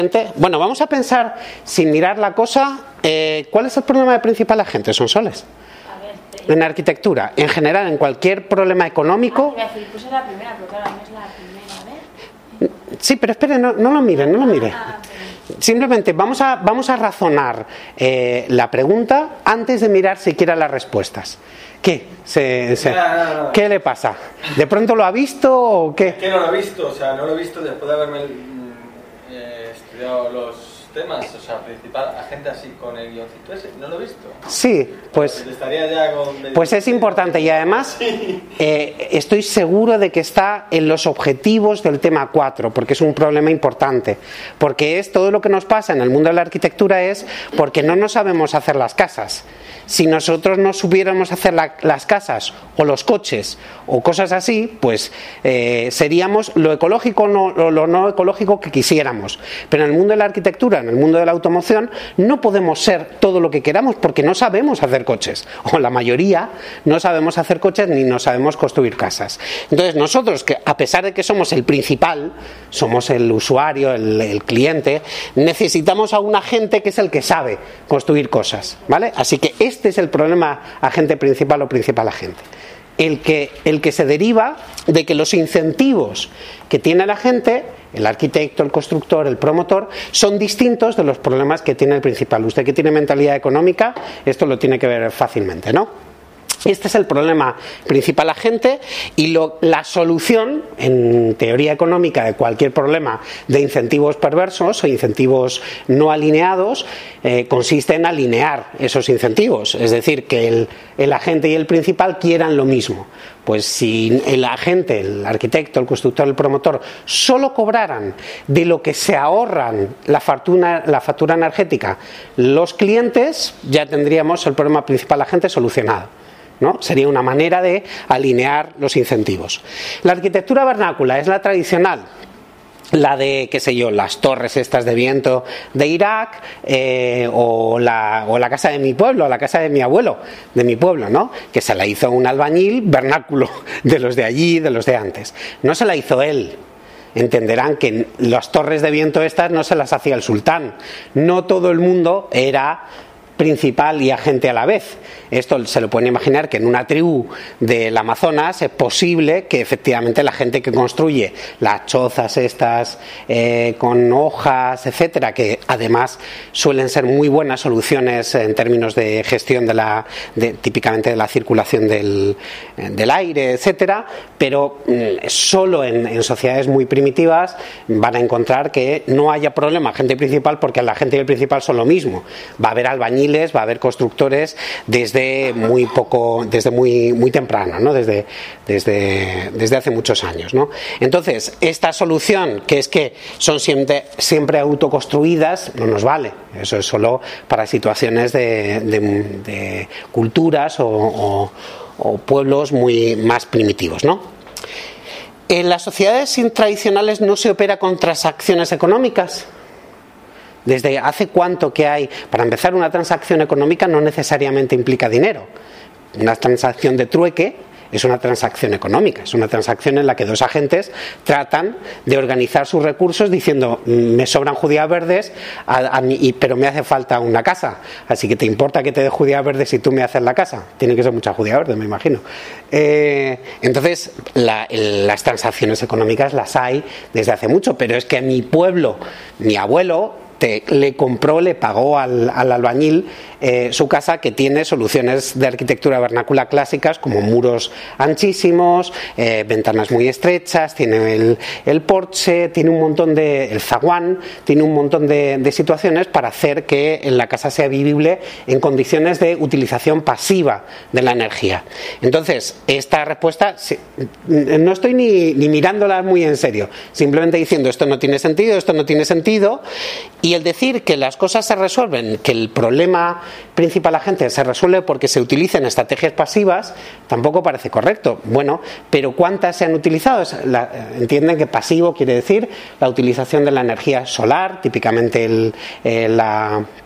Bueno, vamos a pensar, sin mirar la cosa, ¿cuál es el problema principal de la gente? Son soles. En arquitectura, en general, en cualquier problema económico. Pues es la primera, pero claro, no es la primera, Sí, pero espere, no lo mire, no lo mire. Simplemente vamos a razonar la pregunta antes de mirar siquiera las respuestas. ¿Qué? ¿Qué le pasa? ¿De pronto lo ha visto o qué? Es que no lo he visto, o sea, no lo he visto después de haberme estudiado los temas, o sea, principal, a gente así con el guioncito ese, no lo he visto. Sí, pues es importante y además estoy seguro de que está en los objetivos del tema 4, porque es un problema importante, porque es todo lo que nos pasa en el mundo de la arquitectura es porque no nos sabemos hacer las casas. Si nosotros no supiéramos hacer las casas o los coches o cosas así, pues seríamos lo ecológico lo no ecológico que quisiéramos. Pero en el mundo de la arquitectura, en el mundo de la automoción, no podemos ser todo lo que queramos porque no sabemos hacer coches, o la mayoría no sabemos hacer coches ni no sabemos construir casas. Entonces nosotros, que a pesar de que somos el principal, somos el usuario, el cliente, necesitamos a un agente que es el que sabe construir cosas, ¿vale? Así que este es el problema agente principal o principal agente. El que se deriva de que los incentivos que tiene la gente, el arquitecto, el constructor, el promotor, son distintos de los problemas que tiene el principal. Usted que tiene mentalidad económica, esto lo tiene que ver fácilmente, ¿no? Este es el problema principal agente y la solución, en teoría económica, de cualquier problema de incentivos perversos o incentivos no alineados, consiste en alinear esos incentivos. Es decir, que el agente y el principal quieran lo mismo. Pues si el agente, el arquitecto, el constructor, el promotor solo cobraran de lo que se ahorran la factura energética los clientes, ya tendríamos el problema principal agente solucionado, ¿no? Sería una manera de alinear los incentivos. La arquitectura vernácula es la tradicional, la de, qué sé yo, las torres estas de viento de Irak, o la casa de mi pueblo, la casa de mi abuelo, de mi pueblo, ¿no? Que se la hizo un albañil vernáculo, de los de allí, de los de antes. No se la hizo él. Entenderán que las torres de viento estas no se las hacía el sultán. No todo el mundo era principal y agente a la vez. Esto se lo pueden imaginar que en una tribu del Amazonas es posible que efectivamente la gente que construye las chozas estas con hojas, etcétera, que además suelen ser muy buenas soluciones en términos de gestión típicamente de la circulación del aire, etcétera, pero solo en sociedades muy primitivas van a encontrar que no haya problema agente principal, porque la agente y el principal son lo mismo. Va a haber albañiles, va a haber constructores desde muy temprano, ¿no? Desde hace muchos años, ¿no? Entonces, esta solución, que es que son siempre autoconstruidas, no nos vale. Eso es solo para situaciones de culturas o pueblos muy más primitivos, ¿no? En las sociedades tradicionales no se opera con transacciones económicas. ¿Desde hace cuánto que hay? Para empezar, una transacción económica no necesariamente implica dinero. Una transacción de trueque es una transacción económica, es una transacción en la que dos agentes tratan de organizar sus recursos diciendo: me sobran judías verdes, pero me hace falta una casa, así que ¿te importa que te dé judías verdes si tú me haces la casa? Tiene que ser mucha judía verde, me imagino. Entonces, las transacciones económicas las hay desde hace mucho, pero es que en mi pueblo, mi abuelo le pagó al albañil su casa, que tiene soluciones de arquitectura vernácula clásicas como muros anchísimos, ventanas muy estrechas, tiene el porche, tiene un montón el zaguán, tiene un montón de situaciones para hacer que la casa sea vivible en condiciones de utilización pasiva de la energía. Entonces, esta respuesta no estoy ni mirándola muy en serio, simplemente diciendo esto no tiene sentido, y el decir que las cosas se resuelven, que el problema principal agente se resuelve porque se utilicen estrategias pasivas, tampoco parece correcto. Bueno, pero ¿cuántas se han utilizado? Entienden que pasivo quiere decir la utilización de la energía solar, típicamente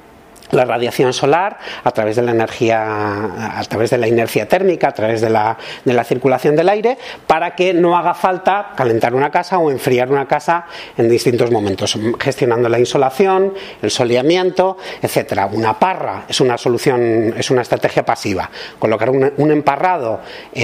la radiación solar a través de la energía, a través de la inercia térmica, a través de la circulación del aire, para que no haga falta calentar una casa o enfriar una casa en distintos momentos, gestionando la insolación, el soleamiento, etcétera. Una parra es una solución, es una estrategia pasiva. Colocar un emparrado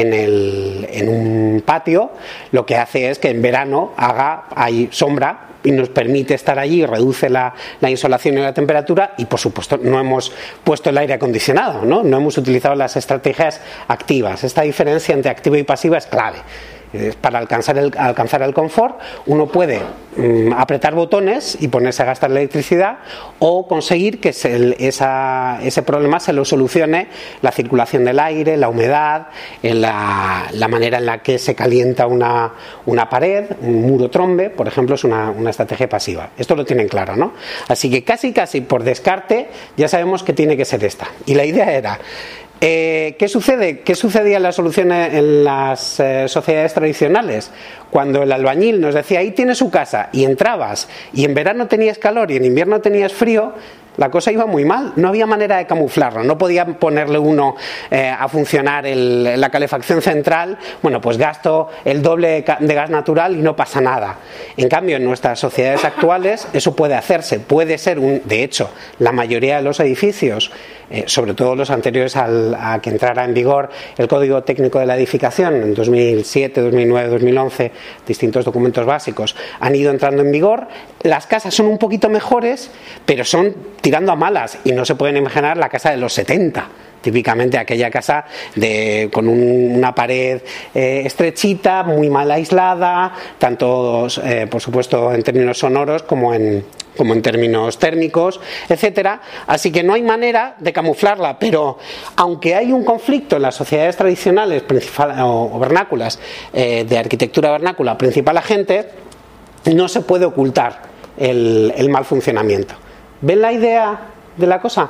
en un patio lo que hace es que en verano hay sombra y nos permite estar allí, reduce la insolación y la temperatura, y por supuesto no hemos puesto el aire acondicionado, no hemos utilizado las estrategias activas. Esta diferencia entre activa y pasiva es clave. Para alcanzar el confort, uno puede apretar botones y ponerse a gastar electricidad, o conseguir que ese problema se lo solucione la circulación del aire, la humedad, la manera en la que se calienta una pared, un muro trombe, por ejemplo, es una estrategia pasiva. Esto lo tienen claro, ¿no? Así que casi por descarte ya sabemos que tiene que ser esta. Y la idea era... ¿Qué sucede? ¿Qué sucedía en la solución en las sociedades tradicionales? Cuando el albañil nos decía, ahí tiene su casa, y entrabas, y en verano tenías calor y en invierno tenías frío, la cosa iba muy mal, no había manera de camuflarlo, no podía ponerle uno a funcionar la calefacción central, bueno, pues gasto el doble de gas natural y no pasa nada. En cambio, en nuestras sociedades actuales eso puede hacerse, puede ser de hecho, la mayoría de los edificios, sobre todo los anteriores a que entrara en vigor el Código Técnico de la Edificación en 2007, 2009, 2011, distintos documentos básicos han ido entrando en vigor. Las casas son un poquito mejores, pero son tirando a malas, y no se pueden imaginar la casa de los 70. Típicamente aquella casa con una pared estrechita, muy mal aislada, tanto por supuesto en términos sonoros como en términos térmicos, etcétera. Así que no hay manera de camuflarla, pero aunque hay un conflicto en las sociedades tradicionales o vernáculas, de arquitectura vernácula principal agente, no se puede ocultar el mal funcionamiento. ¿Ven la idea de la cosa?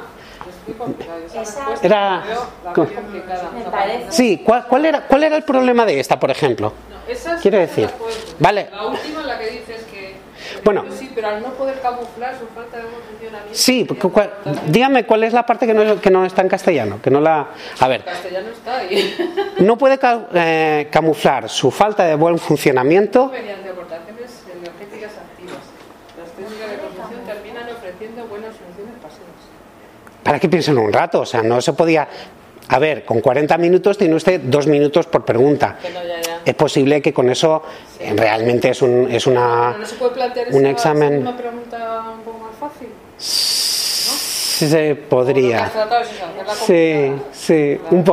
Era sí, ¿cuál era el problema de esta, por ejemplo? Quiero decir, vale. La última, la que dices que bueno, sí, pero al no poder camuflar su falta de buen funcionamiento. Sí, dígame cuál es la parte que no está en castellano, que no la. A ver. En castellano está ahí. No puede camuflar su falta de buen funcionamiento Mediante aportaciones energéticas activas. Las técnicas de construcción terminan ofreciendo buenas soluciones pasivas. ¿Para qué piensen un rato? O sea, no se podía. A ver, con 40 minutos tiene usted 2 minutos por pregunta. Ya. Es posible que con eso realmente es un examen. ¿Una pregunta un poco más fácil? ¿No? Se podría. Sí, un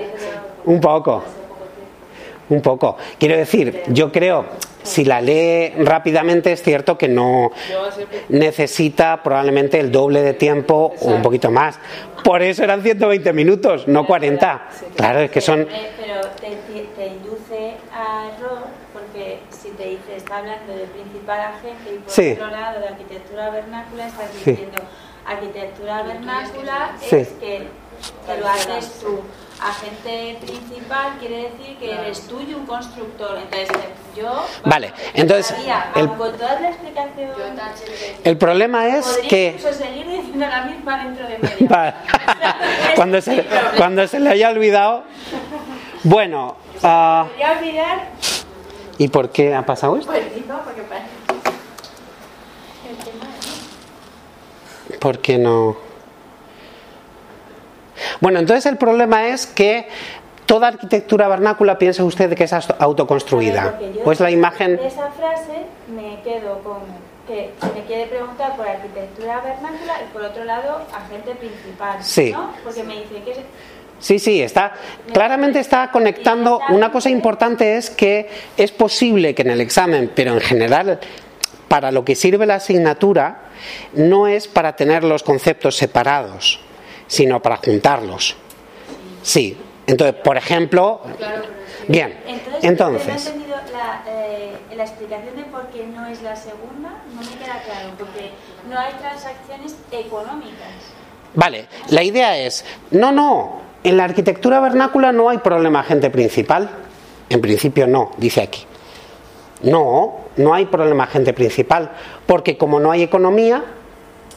poco. Quiero decir, yo creo, si la lee rápidamente, es cierto que no necesita probablemente el doble de tiempo o un poquito más. Por eso eran 120 minutos, no 40. Claro, es que son. Pero te induce a error, porque si te dice, está hablando de principal agente y por otro lado de arquitectura vernácula, estás diciendo arquitectura vernácula es que lo haces tú. Agente principal quiere decir que eres tú y un constructor. Entonces yo entonces con toda la explicación el problema es que incluso seguir diciendo la misma dentro de media cuando se le haya olvidado. Bueno, podría olvidar. ¿Y por qué ha pasado esto? Pues no, porque parece el tema ¿por qué no? Bueno, entonces el problema es que toda arquitectura vernácula, piensa usted que es autoconstruida. Pues la imagen. De esa frase me quedo con que se me quiere preguntar por arquitectura vernácula y por otro lado agente principal. Sí. ¿No? Porque me dice que Sí, claramente está conectando. Una cosa importante es que es posible que en el examen, pero en general, para lo que sirve la asignatura, no es para tener los conceptos separados, sino para juntarlos. Sí. Entonces, por ejemplo, bien. Entonces. No he entendido la explicación de por qué no es la segunda, no me queda claro, porque no hay transacciones económicas. Vale, la idea es, no, en la arquitectura vernácula no hay problema agente principal. En principio no, dice aquí. No hay problema agente principal, porque como no hay economía,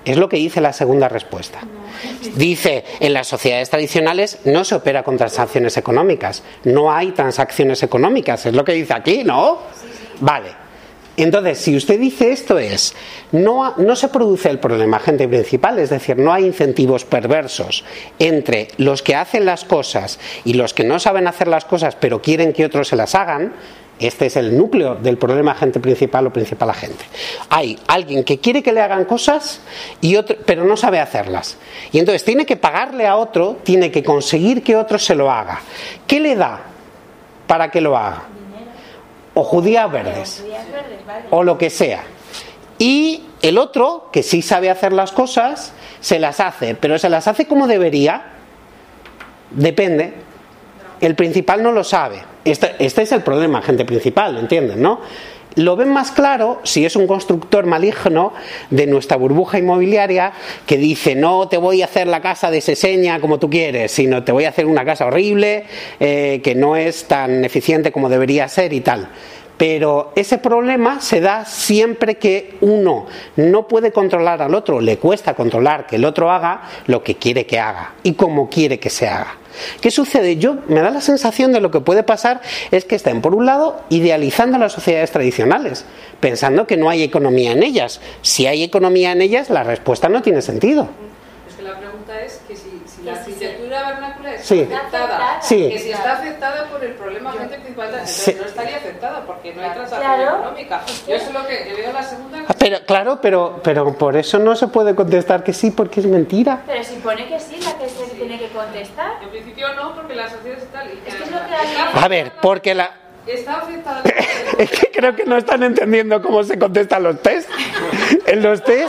Es lo que dice la segunda respuesta. Dice, en las sociedades tradicionales no se opera con transacciones económicas. No hay transacciones económicas. Es lo que dice aquí, ¿no? Vale. Entonces, si usted dice esto no se produce el problema agente principal, es decir, no hay incentivos perversos entre los que hacen las cosas y los que no saben hacer las cosas pero quieren que otros se las hagan. Este es el núcleo del problema agente principal o principal agente. Hay alguien que quiere que le hagan cosas y otro, pero no sabe hacerlas. Y entonces tiene que pagarle a otro, tiene que conseguir que otro se lo haga. ¿Qué le da para que lo haga? O judías verdes. O lo que sea. Y el otro, que sí sabe hacer las cosas, se las hace. Pero se las hace como debería. Depende. El principal no lo sabe. Este es el problema, agente principal, ¿entienden, no? Lo ven más claro si es un constructor maligno de nuestra burbuja inmobiliaria que dice, no te voy a hacer la casa de Seseña como tú quieres, sino te voy a hacer una casa horrible, que no es tan eficiente como debería ser y tal. Pero ese problema se da siempre que uno no puede controlar al otro, le cuesta controlar que el otro haga lo que quiere que haga y como quiere que se haga. ¿Qué sucede? Me da la sensación de lo que puede pasar es que estén, por un lado, idealizando las sociedades tradicionales, pensando que no hay economía en ellas. Si hay economía en ellas, la respuesta no tiene sentido. Es que la pregunta es que si la arquitectura vernácula está afectada, que si está afectada por el problema agente principal, entonces no estaría afectada porque no hay transacción económica. Yo eso es lo que veo la segunda. Pero por eso no se puede contestar que sí, porque es mentira. Pero si pone que sí, la que se tiene que contestar. En principio no, porque la sociedad está... Es que es lo que a ver, porque la... Está afectada. Es que creo que no están entendiendo cómo se contestan los test. En los test...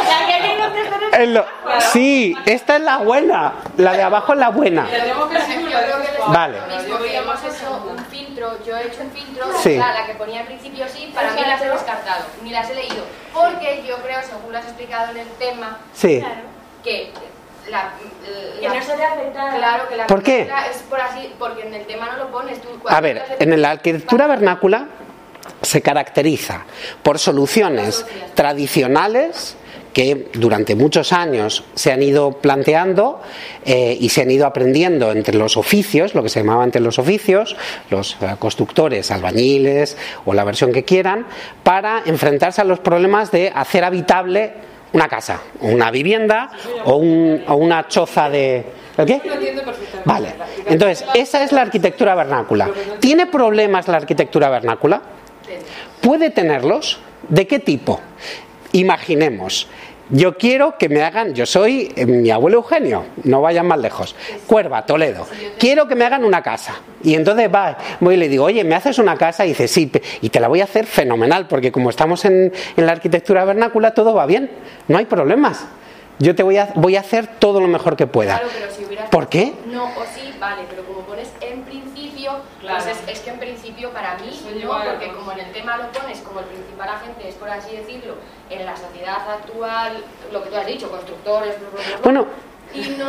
Sí, esta es la buena. La de abajo es la buena. Vale. Hemos hecho un filtro, yo he hecho un filtro, la que ponía al principio sí, para mí las he descartado, ni las he leído, porque yo creo, según lo has explicado en el tema, que no se ve afectada. Claro, que la ¿por qué? Es por así, porque en el tema no lo pones tú. A ver, en la arquitectura vernácula se caracteriza por soluciones tradicionales que durante muchos años se han ido planteando y se han ido aprendiendo entre los oficios, lo que se llamaba antes los oficios, los constructores, albañiles o la versión que quieran, para enfrentarse a los problemas de hacer habitable una casa, una vivienda o una choza de... ¿El qué? Vale, entonces esa es la arquitectura vernácula. ¿Tiene problemas la arquitectura vernácula? ¿Puede tenerlos? ¿De qué tipo? Imaginemos, yo quiero que me hagan, yo soy mi abuelo Eugenio, no vayan más lejos, Cuerva, Toledo, quiero que me hagan una casa. Y entonces voy y le digo, oye, ¿me haces una casa? Y dice, sí, y te la voy a hacer fenomenal, porque como estamos en la arquitectura vernácula, todo va bien, no hay problemas. Yo te voy a hacer todo lo mejor que pueda. Claro, pero si hubieras... ¿Por qué? No, o sí, vale, pero como pones en principio, pues es que en principio para mí no, porque como en el tema lo pones como el principal agente, es por así decirlo, en la sociedad actual, lo que tú has dicho, constructores, bueno, y no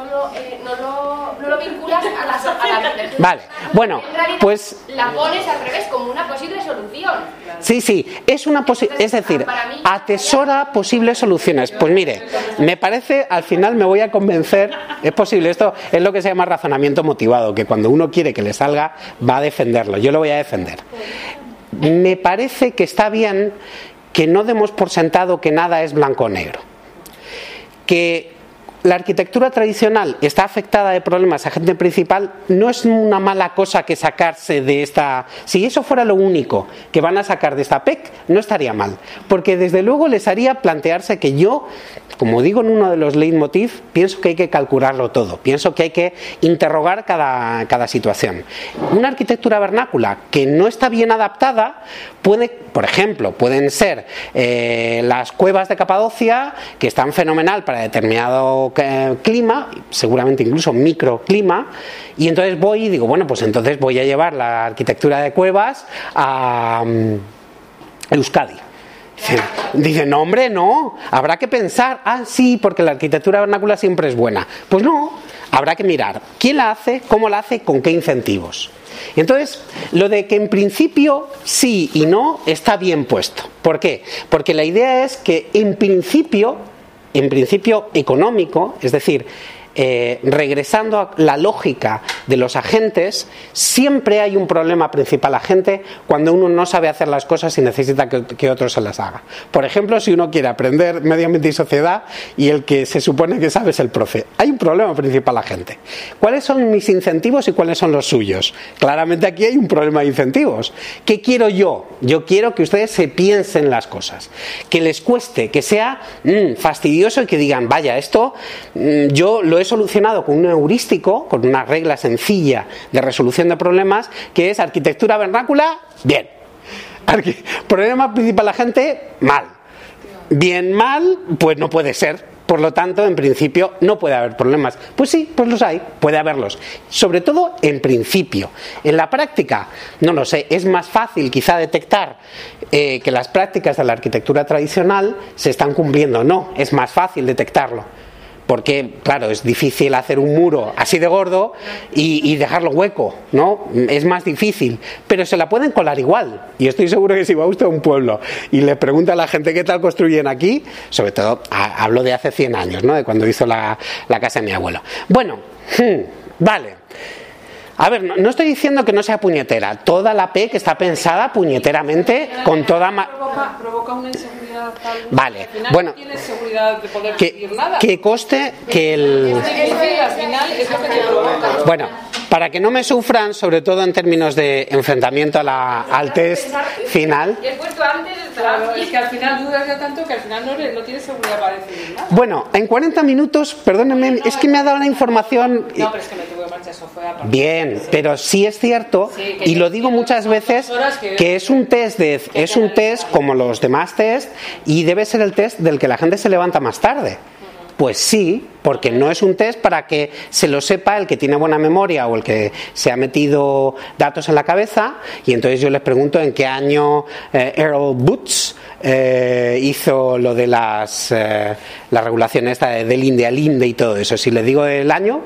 lo vinculas a la arquitectura. Vale, bueno, pues la pones al revés como una posible solución. Sí, es decir, atesora posibles soluciones. Pues mire, me parece, al final me voy a convencer, es posible, esto es lo que se llama razonamiento motivado, que cuando uno quiere que le salga, va a defenderlo, yo lo voy a defender. Me parece que está bien que no demos por sentado que nada es blanco o negro. Que la arquitectura tradicional está afectada de problemas agente principal no es una mala cosa que sacarse de esta... Si eso fuera lo único que van a sacar de esta PEC, no estaría mal, porque desde luego les haría plantearse que yo, como digo en uno de los leitmotiv, pienso que hay que calcularlo todo, pienso que hay que interrogar cada situación. Una arquitectura vernácula que no está bien adaptada puede, por ejemplo, pueden ser las cuevas de Capadocia, que están fenomenal para determinado clima, seguramente incluso microclima, y entonces voy y digo, bueno, pues entonces voy a llevar la arquitectura de cuevas a Euskadi. Dice, no hombre, no, habrá que pensar, sí, porque la arquitectura vernácula siempre es buena. Pues no, habrá que mirar quién la hace, cómo la hace, con qué incentivos. Entonces, lo de que en principio sí y no está bien puesto. ¿Por qué? Porque la idea es que en principio en principio económico, es decir, regresando a la lógica de los agentes, siempre hay un problema principal agente cuando uno no sabe hacer las cosas y necesita que otro se las haga. Por ejemplo, si uno quiere aprender medio ambiente y sociedad y el que se supone que sabe es el profe, hay un problema principal agente. ¿Cuáles son mis incentivos y cuáles son los suyos? Claramente aquí hay un problema de incentivos. ¿Qué quiero yo? Yo quiero que ustedes se piensen las cosas, que les cueste, que sea fastidioso y que digan, vaya, esto yo lo he solucionado con un heurístico, con una regla sencilla de resolución de problemas, que es arquitectura vernácula, bien. Problema principal agente, mal. Bien, mal, pues no puede ser. Por lo tanto, en principio, no puede haber problemas. Pues sí, pues los hay, puede haberlos. Sobre todo en principio. En la práctica, no lo sé, es más fácil quizá detectar que las prácticas de la arquitectura tradicional se están cumpliendo. No, es más fácil detectarlo. Porque, claro, es difícil hacer un muro así de gordo y dejarlo hueco, ¿no? Es más difícil, pero se la pueden colar igual. Y estoy seguro que si va usted a un pueblo y le pregunta a la gente qué tal construyen aquí, sobre todo, hablo de hace 100 años, ¿no? De cuando hizo la casa de mi abuelo. Bueno, vale. A ver, no estoy diciendo que no sea puñetera. Toda la PEC está pensada puñeteramente con toda... Provoca una inseguridad tal... Vale, al final bueno... No tienes seguridad de poder decir nada. Que coste que el... Al final es lo que te provoca. Bueno, para que no me sufran, sobre todo en términos de enfrentamiento al test final... Claro, es que al final dudas ya tanto que al final no tienes seguridad para decidir nada. Bueno, en 40 minutos, perdónenme, es que me ha dado una información... No, pero es que me tuve que marchar, eso fue aparte. Bien, pero sí es cierto, y lo digo muchas veces, que es un test como los demás test y debe ser el test del que la gente se levanta más tarde. Pues sí, porque no es un test para que se lo sepa el que tiene buena memoria o el que se ha metido datos en la cabeza, y entonces yo les pregunto en qué año Earl Boots hizo lo de la regulación esta del INDE al INDE y todo eso. Si les digo el año,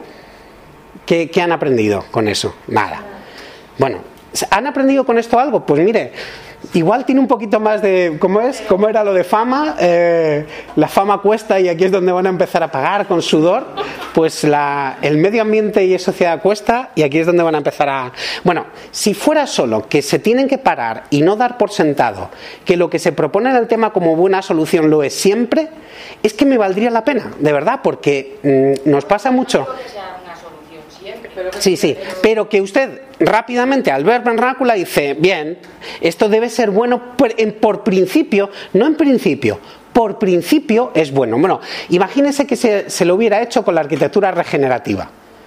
¿qué han aprendido con eso? Nada. Bueno, ¿han aprendido con esto algo? Pues mire, igual tiene un poquito más de... ¿Cómo era lo de fama? La fama cuesta y aquí es donde van a empezar a pagar con sudor. Pues el medio ambiente y sociedad cuesta y aquí es donde van a empezar a... Bueno, si fuera solo que se tienen que parar y no dar por sentado que lo que se propone en el tema como buena solución lo es siempre, es que me valdría la pena, de verdad, porque nos pasa mucho... Sí, pero que usted rápidamente al ver vernácula dice, bien, esto debe ser bueno por principio, no en principio, por principio es bueno. Bueno, imagínese que se lo hubiera hecho con la arquitectura regenerativa.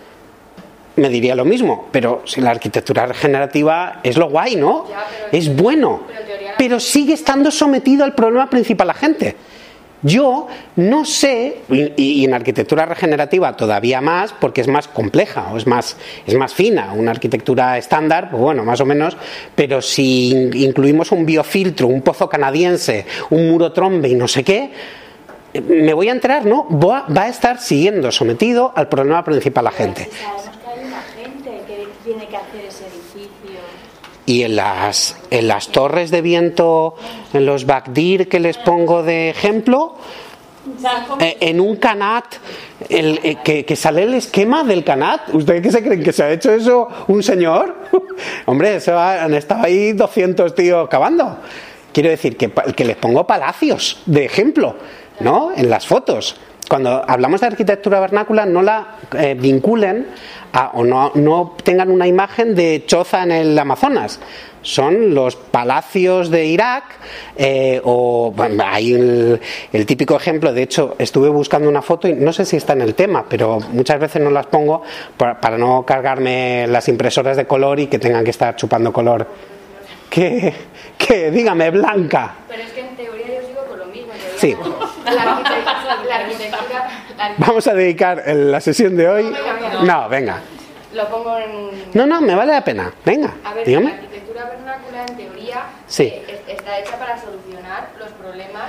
Me diría lo mismo, pero si la arquitectura regenerativa es lo guay, ¿no? Es bueno, pero sigue estando sometido al problema principal la gente. Yo no sé, y en arquitectura regenerativa todavía más, porque es más compleja o es más fina. Una arquitectura estándar, pues bueno, más o menos, pero si incluimos un biofiltro, un pozo canadiense, un muro trombe y no sé qué, me voy a enterar, ¿no? Va a estar siguiendo sometido al problema principal la gente. Sabemos que hay una gente que tiene que hacer ese edificio. Y en las torres de viento, en los Bagdir que les pongo de ejemplo, en un canat, que sale el esquema del canat. ¿Ustedes qué se creen? ¿Que se ha hecho eso un señor? Hombre, han estado ahí 200 tíos cavando. Quiero decir que les pongo palacios de ejemplo, ¿no? En las fotos. Cuando hablamos de arquitectura vernácula, no la vinculen o no tengan una imagen de choza en el Amazonas. Son los palacios de Irak, bueno, hay el típico ejemplo. De hecho, estuve buscando una foto y no sé si está en el tema, pero muchas veces no las pongo para no cargarme las impresoras de color y que tengan que estar chupando color. ¿Qué? Dígame, Blanca. Pero es que en teoría yo sigo con lo mismo. Sí. La arquitectura. Vamos a dedicar la sesión de hoy. No, venga. Lo pongo en... No, me vale la pena. Venga, a ver, dígame. La arquitectura vernácula, en teoría, sí. Está hecha para solucionar los problemas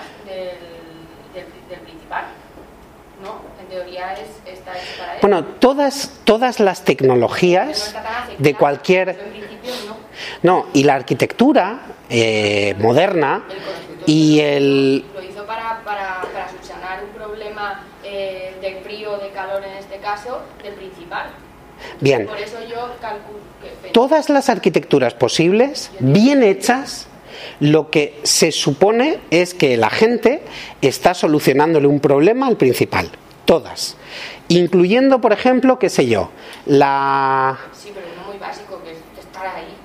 del principal. ¿No? En teoría está hecha para eso. Bueno, todas las tecnologías de cualquier... En principio no, y la arquitectura moderna y lo hizo para subsanar solucionar un problema de frío o de calor en este caso del principal. Bien. Por eso yo calculo que todas las arquitecturas posibles, bien hechas, lo que se supone es que la gente está solucionándole un problema al principal. Todas. Incluyendo, por ejemplo, qué sé yo, la... Sí, pero no muy básico, que es estar ahí.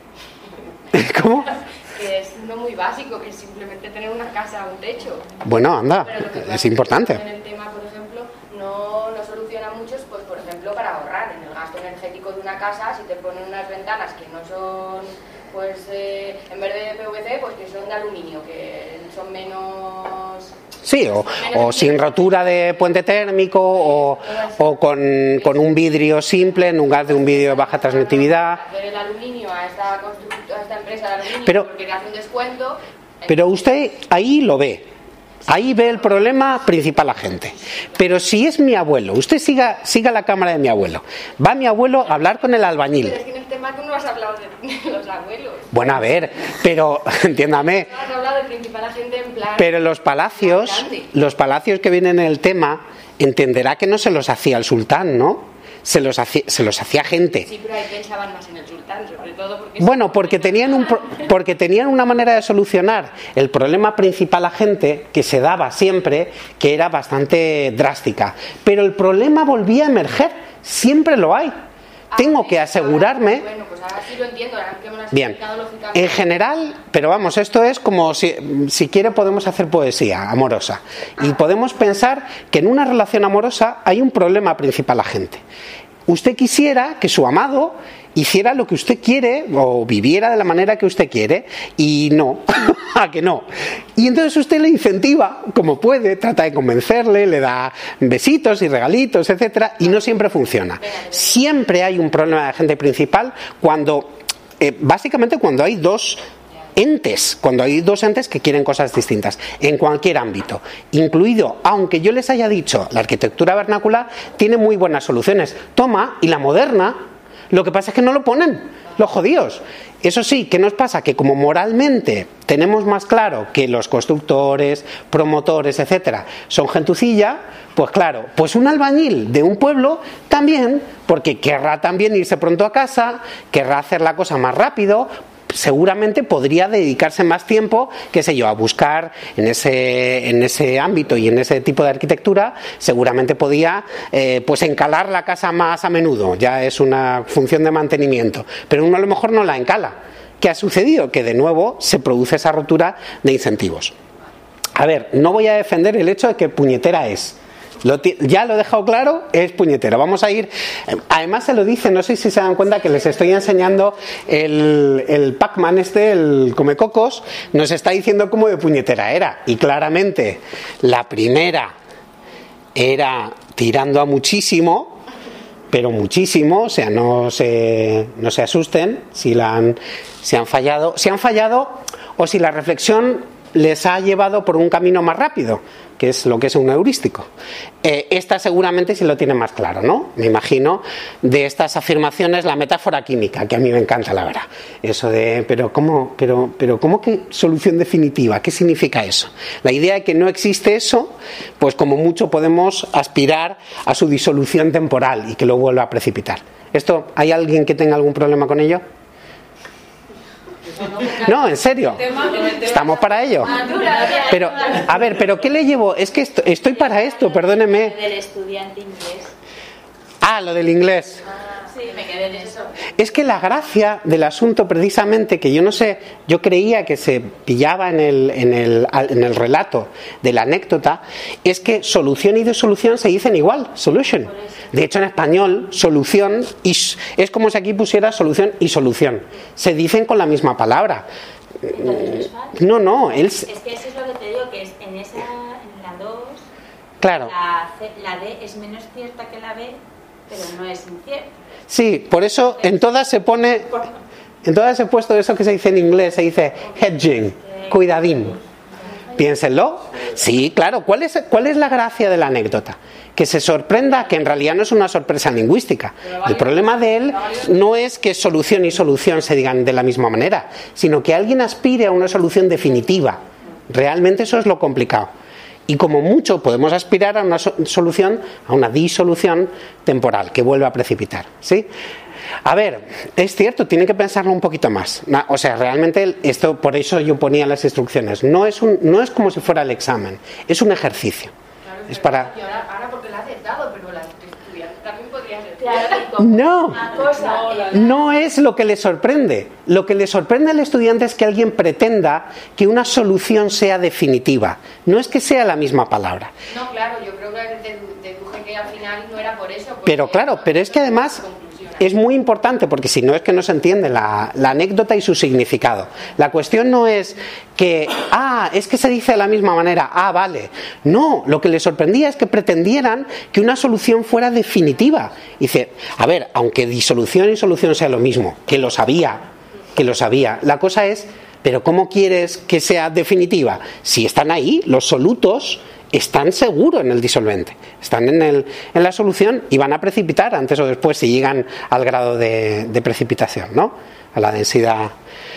¿Cómo? Que es no muy básico, que es simplemente tener una casa, un techo. Bueno, anda, es importante. En el tema, por ejemplo, no soluciona muchos, pues por ejemplo, para ahorrar en el gasto energético de una casa, si te ponen unas ventanas que no son, pues en vez de PVC, pues que son de aluminio, que son menos... Sí, o sin rotura de puente térmico, o con un vidrio simple en lugar de un vidrio de baja transmitividad. Hacer el aluminio a esta empresa de aluminio porque le hace un descuento. Pero usted ahí lo ve. Ahí ve el problema principal la gente. Pero si es mi abuelo, usted siga la cámara de mi abuelo. Va mi abuelo a hablar con el albañil. Pero es que en el tema tú no has hablado de los abuelos. Bueno, a ver, pero entiéndame. No has hablado del principal agente en plan. Pero los palacios que vienen en el tema, entenderá que no se los hacía el sultán, ¿no? Se los hacía gente. Sí, pero ahí pensaban más en el sultán, sobre todo porque... Bueno, porque tenían una manera de solucionar el problema principal a gente que se daba siempre, que era bastante drástica. Pero el problema volvía a emerger, siempre lo hay. Tengo que asegurarme... Bueno, pues ahora sí lo entiendo, ahora que me lo has bien, explicado lógicamente. En general, pero vamos, esto es como si quiere podemos hacer poesía amorosa. Y podemos pensar que en una relación amorosa hay un problema principal a gente. Usted quisiera que su amado hiciera lo que usted quiere o viviera de la manera que usted quiere y no, a que no. Y entonces usted le incentiva como puede, trata de convencerle, le da besitos y regalitos, etcétera, y no siempre funciona. Siempre hay un problema de agente principal básicamente cuando hay dos entes que quieren cosas distintas en cualquier ámbito, incluido, aunque yo les haya dicho, la arquitectura vernácula tiene muy buenas soluciones, y la moderna, lo que pasa es que no lo ponen los jodidos. Eso sí, ¿qué nos pasa? Que como moralmente tenemos más claro que los constructores, promotores, etcétera, son gentucilla, pues claro, pues un albañil de un pueblo también, porque querrá también irse pronto a casa, querrá hacer la cosa más rápido, seguramente podría dedicarse más tiempo, qué sé yo, a buscar en ese ámbito y en ese tipo de arquitectura, seguramente podía pues encalar la casa más a menudo, ya es una función de mantenimiento, pero uno a lo mejor no la encala. ¿Qué ha sucedido? Que de nuevo se produce esa rotura de incentivos. A ver, no voy a defender el hecho de que puñetera es. Ya lo he dejado claro, es puñetero. Vamos a ir, además se lo dice, no sé si se dan cuenta que les estoy enseñando el Pac-Man el Comecocos, nos está diciendo cómo de puñetera era, y claramente la primera era tirando a muchísimo, pero muchísimo, o sea, no se asusten si han fallado o si la reflexión les ha llevado por un camino más rápido, que es lo que es un heurístico. Esta seguramente sí lo tiene más claro, ¿no? Me imagino de estas afirmaciones la metáfora química, que a mí me encanta, la verdad. Eso de, pero ¿cómo que solución definitiva? ¿Qué significa eso? La idea de que no existe eso, pues como mucho podemos aspirar a su disolución temporal y que lo vuelva a precipitar. ¿Hay alguien que tenga algún problema con ello? No, en serio, estamos para ello. Pero, a ver, ¿pero qué le llevo? Es que estoy para esto, perdóneme. Del estudiante inglés. Lo del inglés. Sí, me quedé en eso. Es que la gracia del asunto, precisamente, que yo no sé, yo creía que se pillaba en el relato de la anécdota, es que solución y disolución se dicen igual, solution. De hecho, en español, solución es como si aquí pusiera solución y solución. Se dicen con la misma palabra. No. Es que eso es lo que te digo, que es en la 2, claro. La D es menos cierta que la B, pero no es incierta. Sí, por eso en todas he puesto eso que se dice en inglés, se dice hedging, cuidadín. Piénsenlo. Sí, claro. ¿Cuál es la gracia de la anécdota? Que se sorprenda, que en realidad no es una sorpresa lingüística. El problema de él no es que solución y solución se digan de la misma manera, sino que alguien aspire a una solución definitiva. Realmente eso es lo complicado. Y como mucho podemos aspirar a una solución, a una disolución temporal que vuelva a precipitar, ¿sí? A ver, es cierto, tienen que pensarlo un poquito más. O sea, realmente esto, por eso yo ponía las instrucciones. No es como si fuera el examen, es un ejercicio. Claro, es para... ahora porque lo ha aceptado, pero la estudiante también podría ser. No es lo que le sorprende. Lo que le sorprende al estudiante es que alguien pretenda que una solución sea definitiva. No es que sea la misma palabra. No, claro, yo creo que deduje que al final no era por eso. Pero claro, pero es que además es muy importante, porque si no es que no se entiende la anécdota y su significado. La cuestión no es que, es que se dice de la misma manera, vale. No, lo que le sorprendía es que pretendieran que una solución fuera definitiva. Dice, a ver, aunque disolución y solución sea lo mismo, que lo sabía. La cosa es, pero ¿cómo quieres que sea definitiva? Si están ahí, los solutos están seguros en el disolvente, están en la solución y van a precipitar antes o después si llegan al grado de precipitación, ¿no? A la densidad.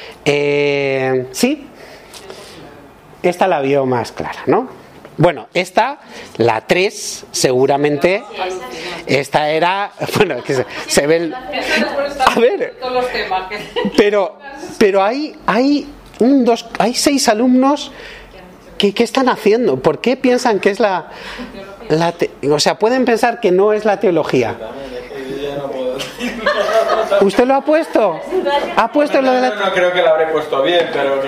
¿Sí? Esta la vio más clara, ¿no? Bueno, esta, la 3, seguramente, esta era, bueno, que se ve el... A ver, pero hay 6 alumnos. ¿Qué están haciendo? ¿Por qué piensan que es o sea, pueden pensar que no es la teología? ¿Usted lo ha puesto? ¿Ha puesto lo de la... No creo que lo habré puesto bien, pero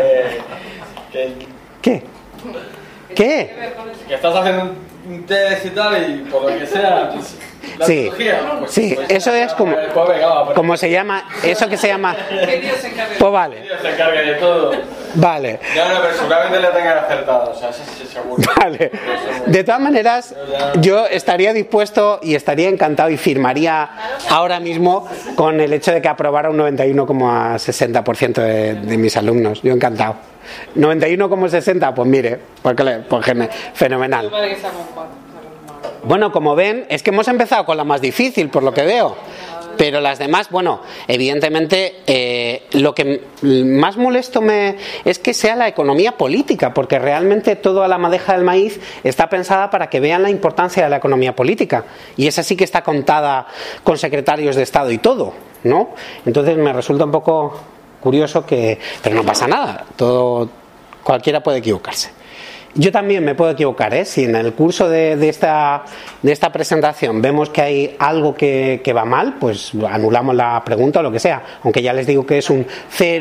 ¿Qué? ¿Qué? Que estás haciendo un test y tal y por lo que sea... Sí, eso es como se llama, eso que se llama. Pues vale. Dios se encargue de todo. Vale. No, pero seguramente le tengan acertado, o sea, eso sí seguro. Vale. De todas maneras, yo estaría dispuesto y estaría encantado y firmaría ahora mismo con el hecho de que aprobara un 91,60% de mis alumnos. Yo encantado. 91,60, pues mire, pues fenomenal. Bueno, como ven, es que hemos empezado con la más difícil, por lo que veo. Pero las demás, bueno, evidentemente lo que más molesto es que sea la economía política, porque realmente toda la madeja del maíz está pensada para que vean la importancia de la economía política. Y esa sí que está contada con secretarios de Estado y todo, ¿no? Entonces me resulta un poco curioso pero no pasa nada, cualquiera puede equivocarse. Yo también me puedo equivocar, si en el curso de esta presentación vemos que hay algo que va mal, pues anulamos la pregunta o lo que sea, aunque ya les digo que es un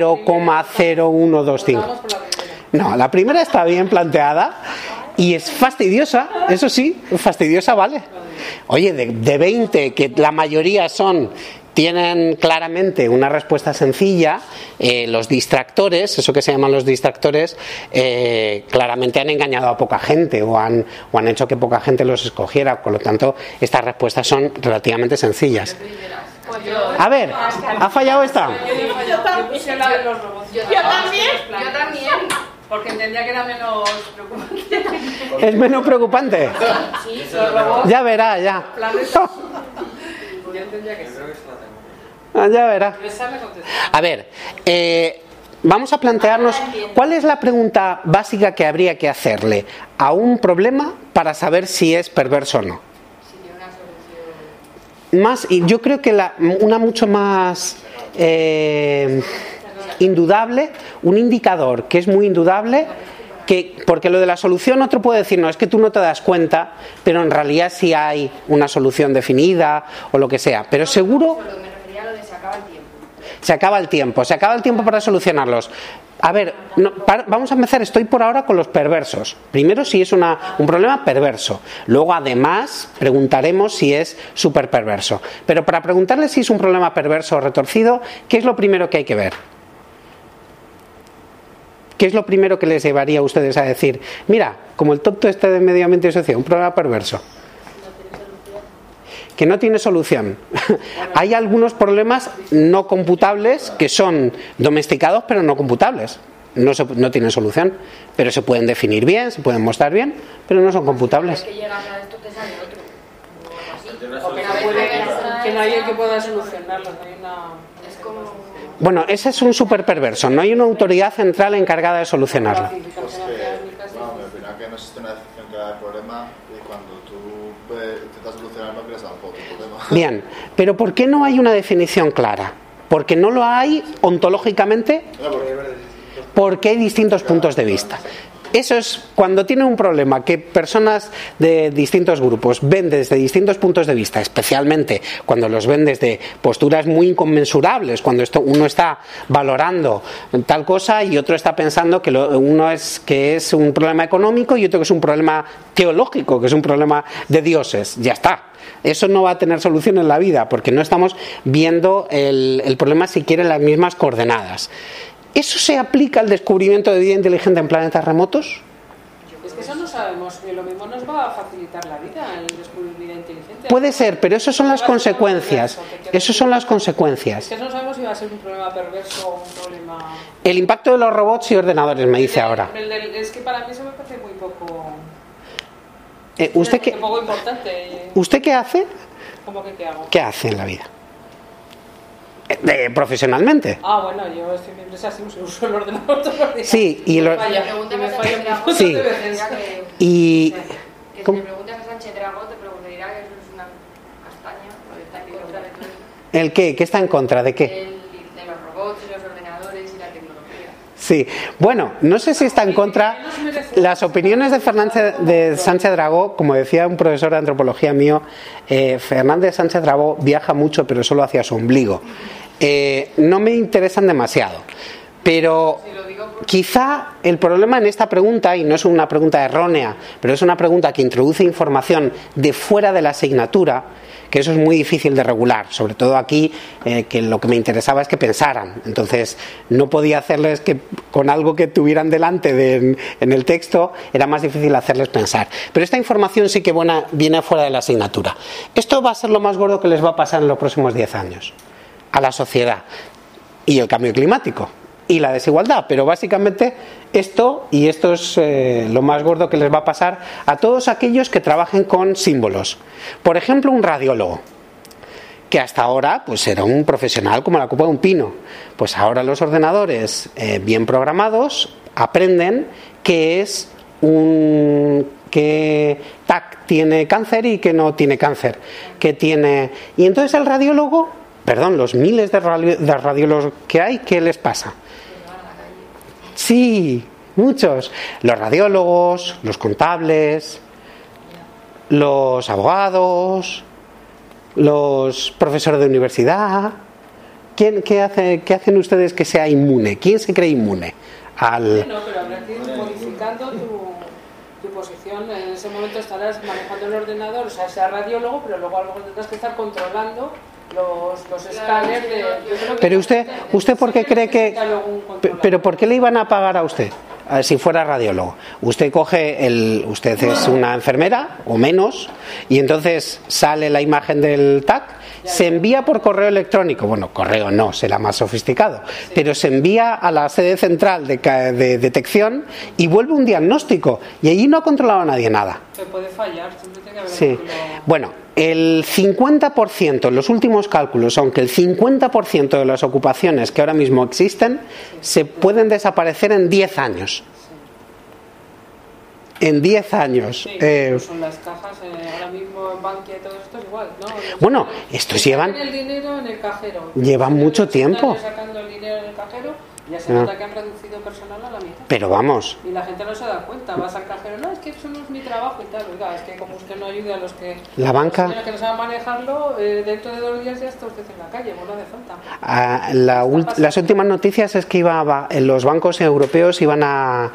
0,0125. No, la primera está bien planteada y es fastidiosa, eso sí, fastidiosa, vale. Oye, de 20, que la mayoría tienen claramente una respuesta sencilla, los distractores, eso que se llaman los distractores, claramente han engañado a poca gente o han hecho que poca gente los escogiera, por lo tanto estas respuestas son relativamente sencillas. A ver, ¿ha fallado esta? Yo también. Porque entendía que era menos preocupante. ¿Es menos preocupante? Sí, ya verá, ya. Yo entendía que sí. Ya verá. A ver, vamos a plantearnos cuál es la pregunta básica que habría que hacerle a un problema para saber si es perverso o no. Y yo creo que una mucho más indudable, un indicador que es muy indudable, porque lo de la solución otro puede decir, no, es que tú no te das cuenta, pero en realidad sí hay una solución definida o lo que sea, pero seguro... Se acaba el tiempo para solucionarlos. A ver, vamos a empezar, estoy por ahora con los perversos. Primero si es un problema perverso. Luego además preguntaremos si es súper perverso. Pero para preguntarle si es un problema perverso o retorcido, ¿qué es lo primero que hay que ver? ¿Qué es lo primero que les llevaría a ustedes a decir, mira, como el tonto este de medio ambiente y sociedad, un problema perverso? Que no tiene solución. Hay algunos problemas no computables que son domesticados pero no computables. No tienen solución, pero se pueden definir bien, se pueden mostrar bien, pero no son computables. Es que llegas a esto te sale otro. Que no hay el que pueda solucionarlo. Es como... Bueno, ese es un súper perverso. No hay una autoridad central encargada de solucionarlo. Pues que no existe una definición Cuando tú intentas solucionar no creas otro problema. Bien, pero ¿por qué no hay una definición clara? Porque no lo hay ontológicamente, porque hay distintos puntos de vista. Eso es cuando tiene un problema que personas de distintos grupos ven desde distintos puntos de vista, especialmente cuando los ven desde posturas muy inconmensurables, cuando uno está valorando tal cosa y otro está pensando que uno es un problema económico y otro que es un problema teológico, que es un problema de dioses. Ya está. Eso no va a tener solución en la vida porque no estamos viendo el problema siquiera en las mismas coordenadas. ¿Eso se aplica al descubrimiento de vida inteligente en planetas remotos? Es que eso no sabemos, que lo mismo nos va a facilitar la vida, el descubrir vida inteligente. Puede ser, pero esas son las consecuencias. Esas son las consecuencias. Es que no sabemos si va a ser un problema perverso o un problema... El impacto de los robots y ordenadores, me dice ahora. Es que para mí eso me parece muy poco... ¿Usted qué? Poco importante. ¿Usted qué hace? ¿Cómo que qué hago? ¿Qué hace en la vida? Profesionalmente. Bueno, yo estoy en mi empresa, uso el ordenador todos los días. Sí, y lo... Sí. Y... Que si me preguntas a Sánchez Dragó, te dirá que eso es una castaña, o está en contra de todo. ¿El qué? ¿Qué está en contra de qué? De los robots y los ordenadores y la tecnología. Sí, bueno, no sé si está en contra. Las opiniones de Sánchez Dragó, como decía un profesor de antropología mío, Fernández Sánchez Dragó viaja mucho, pero solo hacia su ombligo. No me interesan demasiado. Pero quizá el problema en esta pregunta, y no es una pregunta errónea, pero es una pregunta que introduce información de fuera de la asignatura, que eso es muy difícil de regular, sobre todo aquí, que lo que me interesaba es que pensaran. Entonces no podía hacerles que con algo que tuvieran delante en el texto, era más difícil hacerles pensar. Pero esta información sí que viene fuera de la asignatura. Esto va a ser lo más gordo que les va a pasar en los próximos 10 años a la sociedad, y el cambio climático y la desigualdad, pero básicamente esto es lo más gordo que les va a pasar a todos aquellos que trabajen con símbolos. Por ejemplo, un radiólogo, que hasta ahora pues era un profesional como la copa de un pino. Pues ahora los ordenadores bien programados aprenden qué TAC tiene cáncer y qué no tiene cáncer, y entonces el radiólogo, los miles de radiólogos que hay, ¿qué les pasa? Sí, muchos. Los radiólogos, los contables, los abogados, los profesores de universidad. ¿Qué hacen ustedes que sea inmune? ¿Quién se cree inmune al...? No, pero habrá que ir modificando tu posición. En ese momento estarás manejando el ordenador, o sea radiólogo, pero luego a lo mejor tendrás que estar controlando los escáneres de... Pero usted ¿por qué cree que...? ¿Pero por qué le iban a pagar a usted si fuera radiólogo? Usted usted es una enfermera o menos, y entonces sale la imagen del TAC, se envía por correo electrónico. Bueno, correo no, será más sofisticado, pero se envía a la sede central de detección y vuelve un diagnóstico, y allí no ha controlado nadie nada. Se puede fallar, siempre tiene que haber... Sí. Bueno, el 50%, los últimos cálculos, aunque el 50% de las ocupaciones que ahora mismo existen se pueden desaparecer en 10 años. En 10 años. Sí, son las cajas, ahora mismo en Bankia y todo esto es igual, ¿no? Bueno, estos llevan... el dinero en el cajero. Llevan mucho tiempo. Sacando el dinero en el cajero, ya se nota que han reducido personal a la mitad. Pero vamos. Y la gente no se da cuenta, vas al cajero, no, es que eso no es mi trabajo y tal. Oiga, es que como usted no ayuda a los que... La banca... Los que no saben manejarlo, dentro de 2 días ya está usted en la calle, no hace falta. Las últimas noticias es que los bancos europeos iban a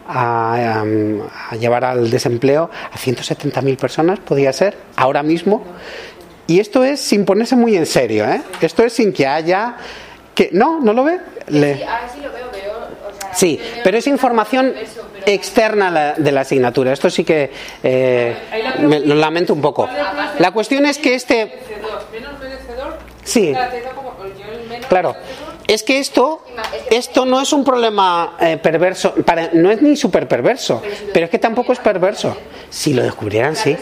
llevar al desempleo a 170.000 personas, podía ser, ahora mismo. Y esto es sin ponerse muy en serio, ¿eh? Esto es sin que haya... ¿No lo ve? Sí, ahora sí lo veo, sí, pero es información externa de la asignatura. Esto sí que lo lamento un poco. La cuestión es que menos merecedor. Sí, claro. Es que esto no es un problema perverso, no es ni súper perverso, pero es que tampoco es perverso. Si lo descubrieran, sí.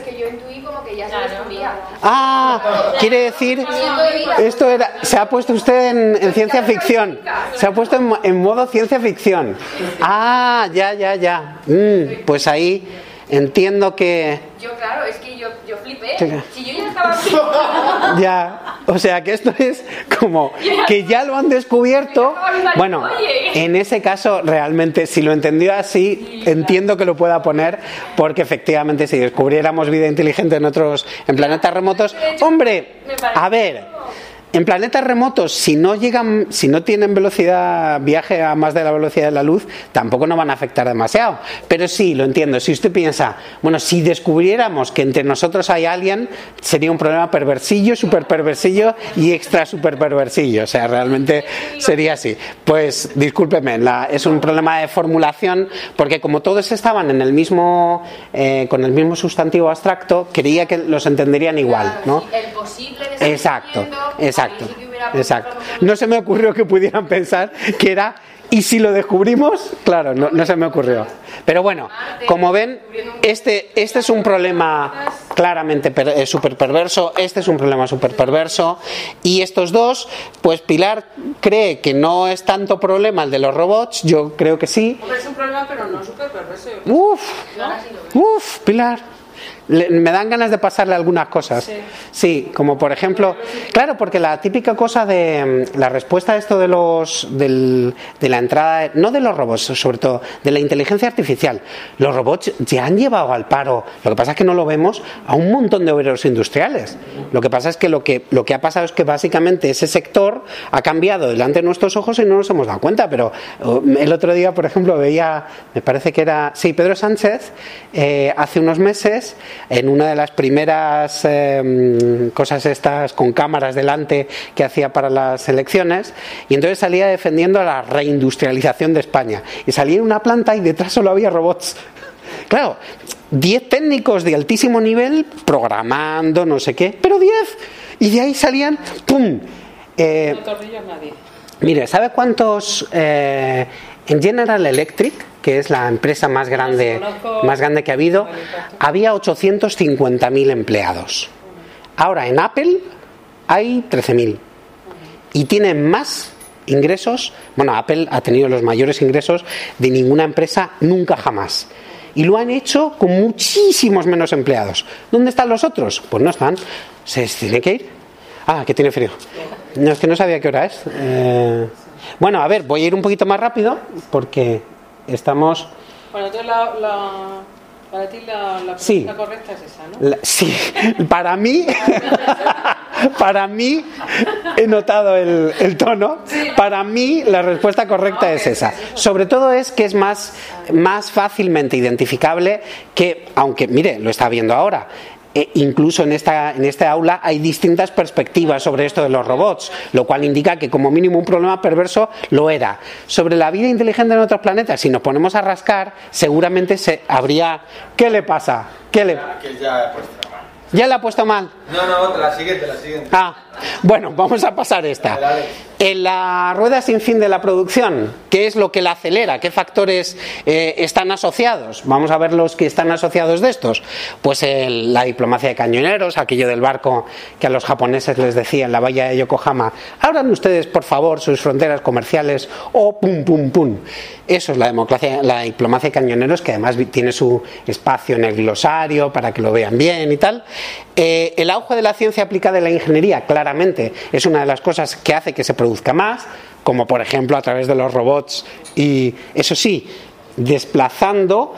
Quiere decir, se ha puesto usted en ciencia ficción, se ha puesto en modo ciencia ficción. Ya. Pues ahí entiendo que... Yo, claro, es que yo flipé. Si yo ya estaba... Ya, o sea que esto es como que ya lo han descubierto. Bueno, en ese caso realmente si lo entendió así, entiendo que lo pueda poner, porque efectivamente si descubriéramos vida inteligente en planetas remotos, hombre, a ver... En planetas remotos, si no tienen viaje a más de la velocidad de la luz, tampoco nos van a afectar demasiado. Pero sí, lo entiendo. Si usted piensa, bueno, si descubriéramos que entre nosotros hay alguien, sería un problema perversillo, super perversillo y extra super perversillo. O sea, realmente sería así. Pues, discúlpeme, es un problema de formulación, porque como todos estaban en el mismo, con el mismo sustantivo abstracto, creía que los entenderían igual, ¿no? El posible de Exacto. No se me ocurrió que pudieran pensar que era, y si lo descubrimos, claro, no se me ocurrió. Pero bueno, como ven, este es un problema claramente súper perverso, este es un problema súper perverso, y estos dos, pues Pilar cree que no es tanto problema el de los robots, yo creo que sí. Hombre, es un problema, pero no súper perverso. Pilar. Me dan ganas de pasarle algunas cosas. Sí, como por ejemplo, claro, porque la típica cosa de la respuesta a esto de la entrada, no de los robots, sobre todo de la inteligencia artificial. Los robots ya han llevado al paro, lo que pasa es que no lo vemos, a un montón de obreros industriales. Lo que pasa es que lo que ha pasado es que básicamente ese sector ha cambiado delante de nuestros ojos y no nos hemos dado cuenta. Pero el otro día, por ejemplo, veía, me parece que era, Pedro Sánchez, hace unos meses, en una de las primeras cosas estas con cámaras delante que hacía para las elecciones, y entonces salía defendiendo la reindustrialización de España, y salía en una planta y detrás solo había robots. Claro, 10 técnicos de altísimo nivel programando, no sé qué, pero 10, y de ahí salían ¡pum! No tornillos nadie. Mire, ¿sabe cuántos en General Electric, que es la empresa más grande que ha habido, había 850.000 empleados? Ahora en Apple hay 13.000 y tienen más ingresos. Bueno, Apple ha tenido los mayores ingresos de ninguna empresa nunca jamás, y lo han hecho con muchísimos menos empleados. ¿Dónde están los otros? Pues no están. ¿Se tiene que ir? Que tiene frío. No, es que no sabía qué hora es. Bueno, a ver, voy a ir un poquito más rápido porque estamos... Bueno, entonces para ti la pregunta correcta es esa, ¿no? Sí, para mí he notado el tono. Para mí la respuesta correcta es esa. Sobre todo es que es más fácilmente identificable que, aunque, mire, lo está viendo ahora, incluso en este aula hay distintas perspectivas sobre esto de los robots, lo cual indica que como mínimo un problema perverso lo era. Sobre la vida inteligente en otros planetas, si nos ponemos a rascar, seguramente habría... ¿Qué le pasa? Que ya he puesto mal. ¿Ya la ha puesto mal? No, la siguiente. Bueno, vamos a pasar esta. Dale. En la rueda sin fin de la producción, ¿qué es lo que la acelera? ¿Qué factores están asociados? Vamos a ver los que están asociados de estos. Pues la diplomacia de cañoneros, aquello del barco que a los japoneses les decía en la bahía de Yokohama: abran ustedes, por favor, sus fronteras comerciales, o pum, pum, pum. Eso es la diplomacia de cañoneros, que además tiene su espacio en el glosario para que lo vean bien y tal. El auge de la ciencia aplicada en la ingeniería, claramente, es una de las cosas que hace que se produzca más, como por ejemplo a través de los robots, y eso sí, desplazando,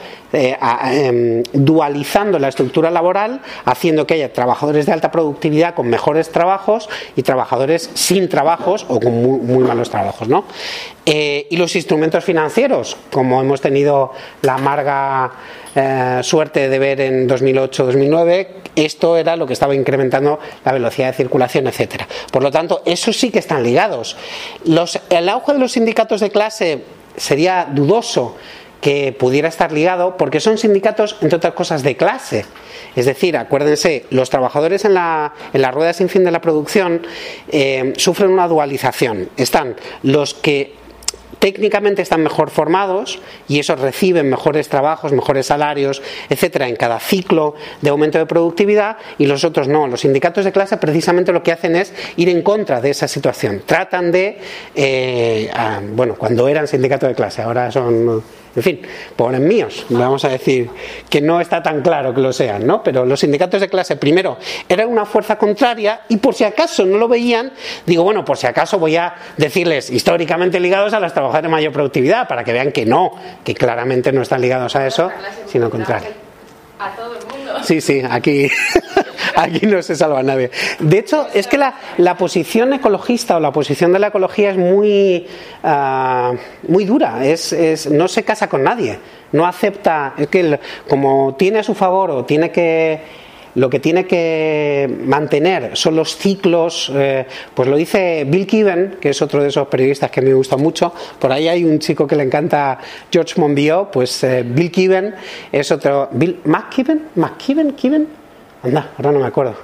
dualizando la estructura laboral, haciendo que haya trabajadores de alta productividad con mejores trabajos y trabajadores sin trabajos o con muy malos trabajos, ¿no? Y los instrumentos financieros, como hemos tenido la amarga suerte de ver en 2008-2009, esto era lo que estaba incrementando la velocidad de circulación, etcétera. Por lo tanto, esos sí que están ligados. El auge de los sindicatos de clase sería dudoso que pudiera estar ligado, porque son sindicatos, entre otras cosas, de clase. Es decir, acuérdense, los trabajadores en la rueda sin fin de la producción sufren una dualización. Están los que técnicamente están mejor formados y esos reciben mejores trabajos, mejores salarios, etcétera, en cada ciclo de aumento de productividad, y los otros no. Los sindicatos de clase precisamente lo que hacen es ir en contra de esa situación. Tratan de, cuando eran sindicatos de clase, ahora son En fin, pobres míos, vamos a decir que no está tan claro que lo sean, ¿no? Pero los sindicatos de clase, primero, eran una fuerza contraria y por si acaso no lo veían, digo, bueno, por si acaso voy a decirles históricamente ligados a las trabajadoras de mayor productividad, para que vean que no, que claramente no están ligados a eso, sino al contrario. A todo el mundo. Sí, aquí no se salva nadie. De hecho, es que la posición ecologista o la posición de la ecología es muy dura. No se casa con nadie. No acepta. Es que como tiene a su favor o tiene que. Lo que tiene que mantener son los ciclos, pues lo dice Bill Kibben, que es otro de esos periodistas que me gusta mucho. Por ahí hay un chico que le encanta George Monbiot, pues Bill Kibben es otro. ¿McKibben? Anda, ahora no me acuerdo.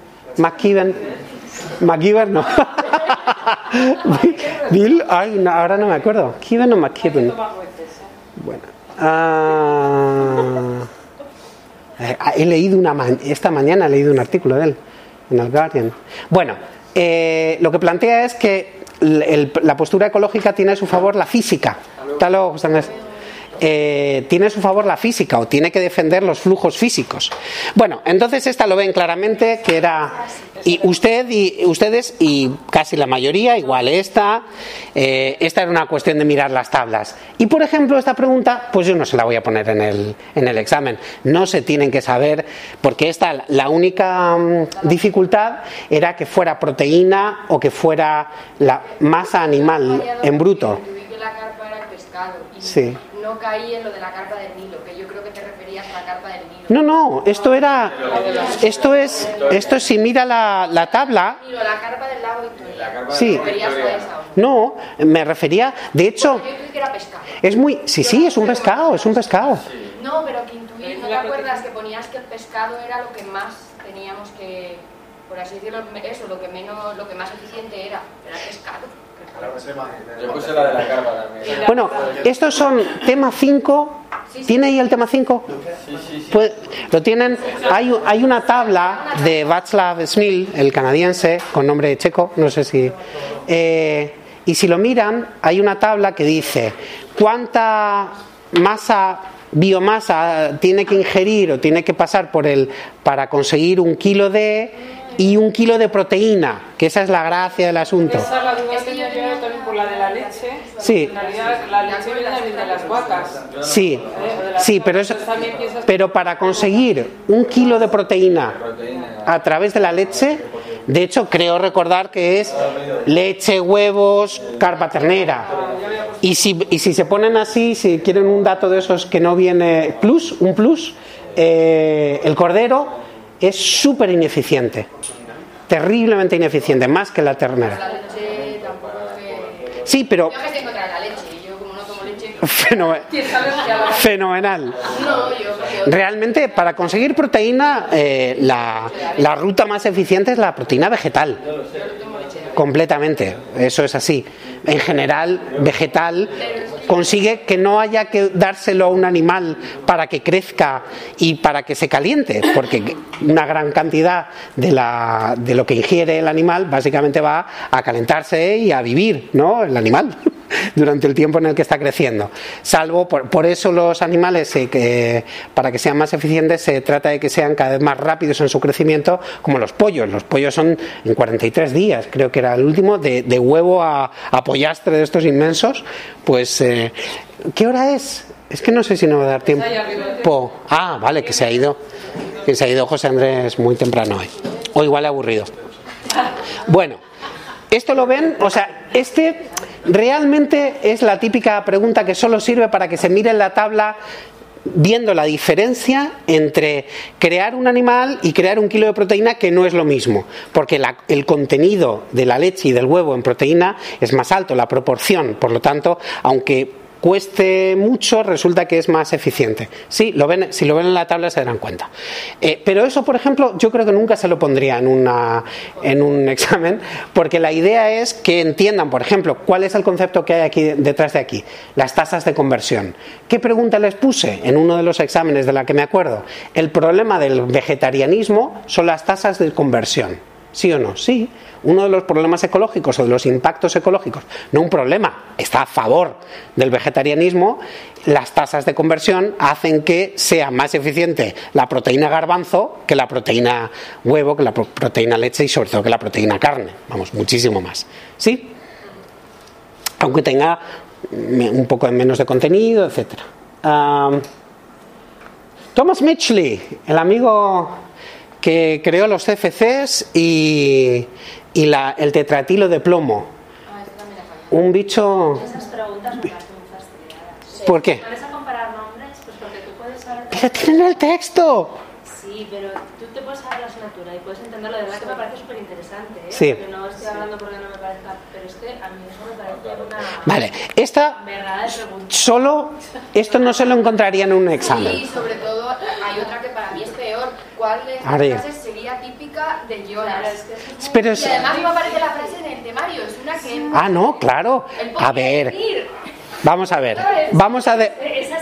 McKibben no. Bill, ahora no me acuerdo. ¿Kibben o McKibben? Bueno. Esta mañana he leído un artículo de él en el Guardian. Bueno, lo que plantea es que la postura ecológica tiene a su favor la física. Hasta luego, José Andrés. Tiene a su favor la física o tiene que defender los flujos físicos. Bueno, entonces esta lo ven claramente que era y ustedes y casi la mayoría igual esta era una cuestión de mirar las tablas. Y por ejemplo esta pregunta pues yo no se la voy a poner en el examen. No se tienen que saber porque la única dificultad era que fuera proteína o que fuera la masa animal en bruto. La carpa era el pescado. Sí. No caí en lo de la carpa del Nilo, que yo creo que te referías a la carpa del Nilo. No, esto es si mira la tabla. La carpa del lago Victoria. Sí. No, me refería, de hecho, yo creí que era pescado. Es muy, sí, es un pescado. No, pero que intuí, ¿no te acuerdas que ponías que el pescado era lo que más teníamos que, por así decirlo, eso, lo que más eficiente era pescado? Yo puse la de la carpa también. Bueno, estos son tema 5. ¿Tiene ahí el tema 5? Sí. Pues, lo tienen. Hay una tabla de Václav Smil, el canadiense, con nombre checo, no sé si. Y si lo miran, hay una tabla que dice cuánta biomasa tiene que ingerir o tiene que pasar para conseguir 1 kilo y 1 kilo de proteína, que esa es la gracia del asunto. Esa la duda tenía yo también por la de la leche. Sí. En realidad, la leche viene también de las vacas. Sí, pero para conseguir 1 kilo de proteína a través de la leche, de hecho creo recordar que es leche, huevos, carpa ternera. Y si se ponen así, si quieren un dato de esos que no viene un plus, el cordero es súper ineficiente, terriblemente ineficiente, más que la ternera. La leche tampoco Sí, pero yo que estoy contra la leche, yo como no tomo leche. Fenomenal. Realmente para conseguir proteína la ruta más eficiente es la proteína vegetal. Completamente, eso es así. En general, vegetal consigue que no haya que dárselo a un animal para que crezca y para que se caliente, porque una gran cantidad de lo que ingiere el animal básicamente va a calentarse y a vivir, ¿no? El animal durante el tiempo en el que está creciendo. Salvo por eso los animales, para que sean más eficientes, se trata de que sean cada vez más rápidos en su crecimiento, como los pollos. Los pollos son en 43 días, creo que era el último, de huevo a pollastre de estos inmensos. Pues, ¿qué hora es? Es que no sé si no va a dar tiempo. Vale, que se ha ido José Andrés muy temprano hoy. O igual aburrido. Bueno, esto lo ven, o sea, realmente es la típica pregunta que solo sirve para que se mire en la tabla viendo la diferencia entre crear un animal y crear 1 kilo de proteína, que no es lo mismo, porque el contenido de la leche y del huevo en proteína es más alto, la proporción, por lo tanto, aunque cueste mucho, resulta que es más eficiente. Sí, si lo ven en la tabla se darán cuenta. Pero eso, por ejemplo, yo creo que nunca se lo pondría en un examen, porque la idea es que entiendan, por ejemplo, cuál es el concepto que hay aquí detrás de aquí, las tasas de conversión. ¿Qué pregunta les puse en uno de los exámenes de la que me acuerdo? El problema del vegetarianismo son las tasas de conversión. ¿Sí o no? Sí. Uno de los problemas ecológicos o de los impactos ecológicos, no un problema, está a favor del vegetarianismo. Las tasas de conversión hacen que sea más eficiente la proteína garbanzo que la proteína huevo, que la proteína leche y sobre todo que la proteína carne. Vamos, muchísimo más. ¿Sí? Aunque tenga un poco menos de contenido, etcétera. Thomas Mitchell, el amigo que creó los CFCs y el tetratilo de plomo. Un bicho... Esas preguntas me parecen fastidiadas. ¿Por qué? ¿Vas a comparar nombres? Pues porque tú puedes saber... ¡Pero tienen el texto! Sí, pero tú te puedes saber la asignatura y puedes entenderlo. De verdad que me parece súper interesante, ¿eh? Sí. Porque no estoy hablando porque no me parezca... Pero es que a mí eso me parece una... Vale, esta... Verdad de pregunta. Solo... Esto no se lo encontraría en un examen. Y sobre todo hay otra que para mí es peor. ¿Cuál de estas frases sería típica de Jonas? Pero y además no aparece la frase en el temario, es una que... Ah, no, claro. A ver. Vamos a ver. Vamos a ver.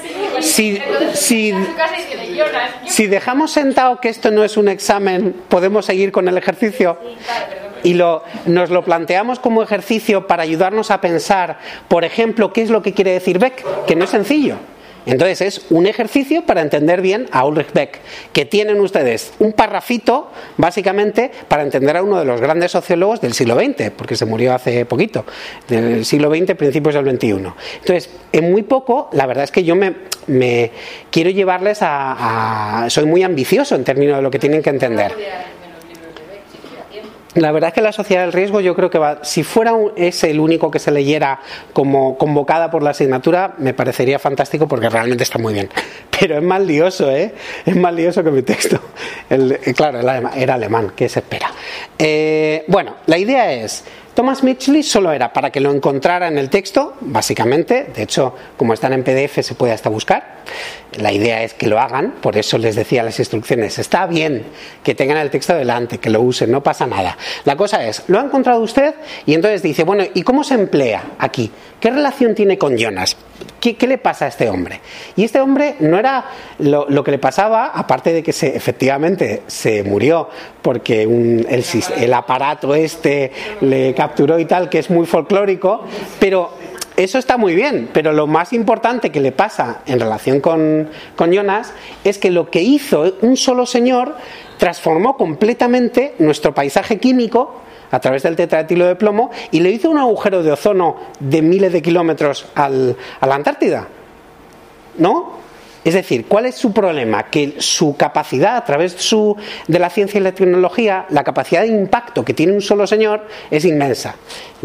Si dejamos sentado que esto no es un examen, podemos seguir con el ejercicio. Y nos lo planteamos como ejercicio para ayudarnos a pensar, por ejemplo, qué es lo que quiere decir Beck, que no es sencillo. Entonces es un ejercicio para entender bien a Ulrich Beck, que tienen ustedes un parrafito, básicamente, para entender a uno de los grandes sociólogos del siglo XX, porque se murió hace poquito, del siglo XX, principios del XXI. Entonces, en muy poco, la verdad es que yo me quiero llevarles soy muy ambicioso en términos de lo que tienen que entender. La verdad es que la sociedad del riesgo, yo creo que si fuera ese el único que se leyera como convocada por la asignatura, me parecería fantástico porque realmente está muy bien. Pero es más lioso, ¿eh? Es más lioso que mi texto. Claro, era alemán, ¿qué se espera? Bueno, la idea es... Thomas Mitchell solo era para que lo encontrara en el texto, básicamente. De hecho, como están en PDF, se puede hasta buscar. La idea es que lo hagan, por eso les decía las instrucciones. Está bien que tengan el texto delante, que lo usen, no pasa nada. La cosa es, lo ha encontrado usted y entonces dice, bueno, ¿y cómo se emplea aquí? ¿Qué relación tiene con Jonas? ¿Qué le pasa a este hombre? Y este hombre no era lo que le pasaba, aparte de que efectivamente se murió porque el aparato le capturó y tal, que es muy folclórico, pero eso está muy bien, pero lo más importante que le pasa en relación con Jonas es que lo que hizo un solo señor transformó completamente nuestro paisaje químico a través del tetratilo de plomo y le hizo un agujero de ozono de miles de kilómetros a la Antártida, ¿no? Es decir, ¿cuál es su problema? Que su capacidad a través de la ciencia y la tecnología, la capacidad de impacto que tiene un solo señor es inmensa.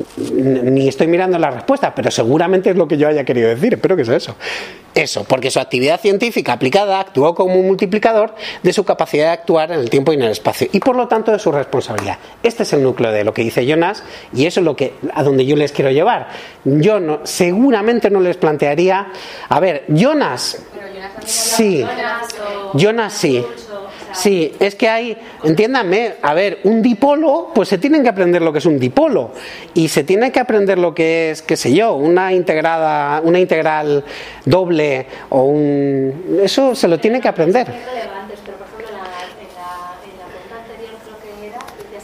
Ni estoy mirando la respuesta, pero seguramente es lo que yo haya querido decir. Espero que sea eso. Eso, porque su actividad científica aplicada actuó como un multiplicador de su capacidad de actuar en el tiempo y en el espacio y por lo tanto de su responsabilidad. Este es el núcleo de lo que dice Jonas y eso es a donde yo les quiero llevar. Yo seguramente no les plantearía, a ver, Jonas sí, Jonas sí. Sí, es que hay, entiéndanme, a ver, un dipolo, pues se tienen que aprender lo que es un dipolo y se tiene que aprender lo que es, qué sé yo, una integral doble o eso se lo tiene que aprender. Relevantes, pero por ejemplo en la pregunta anterior creo que era de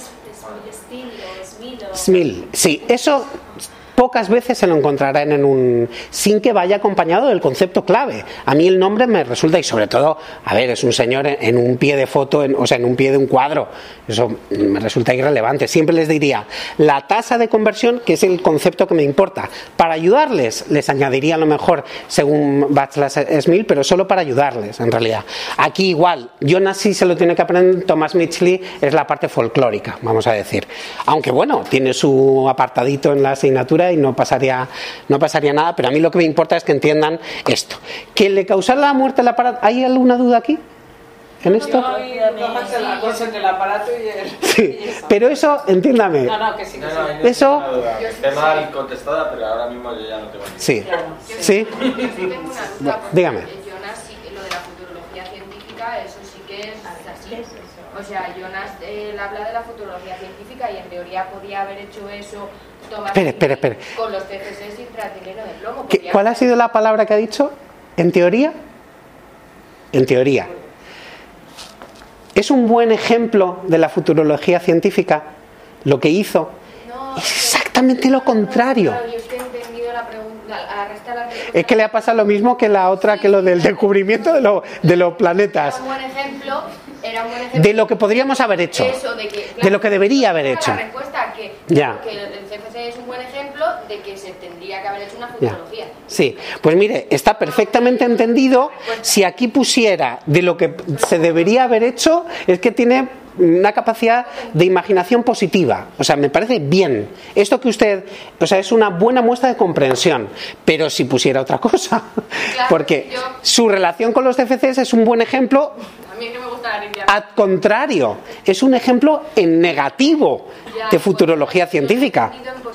según Smil, sí, eso pocas veces se lo encontrarán sin que vaya acompañado del concepto clave. A mí el nombre me resulta, y sobre todo, a ver, es un señor en un pie de foto, en un pie de un cuadro, eso me resulta irrelevante. Siempre les diría la tasa de conversión, que es el concepto que me importa. Para ayudarles, les añadiría a lo mejor según Václav-Smil, pero solo para ayudarles, en realidad. Aquí igual, Jonas sí se lo tiene que aprender, Thomas Mitchell es la parte folclórica, vamos a decir. Aunque bueno, tiene su apartadito en la asignatura y no pasaría nada, pero a mí lo que me importa es que entiendan esto. ¿Que le causara la muerte al aparato? ¿Hay alguna duda aquí? ¿En esto? No, la cosa entre el aparato y el... Sí, pero eso, entiéndame. No, que sí. Eso... Esté mal contestada, pero ahora mismo yo ya no tengo ni... Sí, sí. Yo sí tengo una duda. Dígame. Jonas, lo de la futurología científica, eso sí que es así. O sea, Jonas habla de la futurología científica y en teoría podía haber hecho eso... Espera. Con los CFCs y tetratilo de plomo. ¿Cuál ha sido la palabra que ha dicho? ¿En teoría? En teoría. ¿Es un buen ejemplo de la futurología científica lo que hizo? Es exactamente lo contrario. Es que le ha pasado lo mismo que la otra, que lo del descubrimiento de los planetas. Era un buen ejemplo de lo que podríamos haber hecho, de lo que debería haber hecho. La respuesta que el CFC es un buen ejemplo de que se tendría que haber hecho una futurología. Sí, pues mire, está perfectamente entendido. Si aquí pusiera de lo que se debería haber hecho, es que tiene una capacidad de imaginación positiva. O sea, me parece bien. Esto que usted, o sea, es una buena muestra de comprensión. Pero si pusiera otra cosa, porque su relación con los CFCs es un buen ejemplo. A mí que me gusta la limpieza. Al contrario, es un ejemplo en negativo de futurología científica.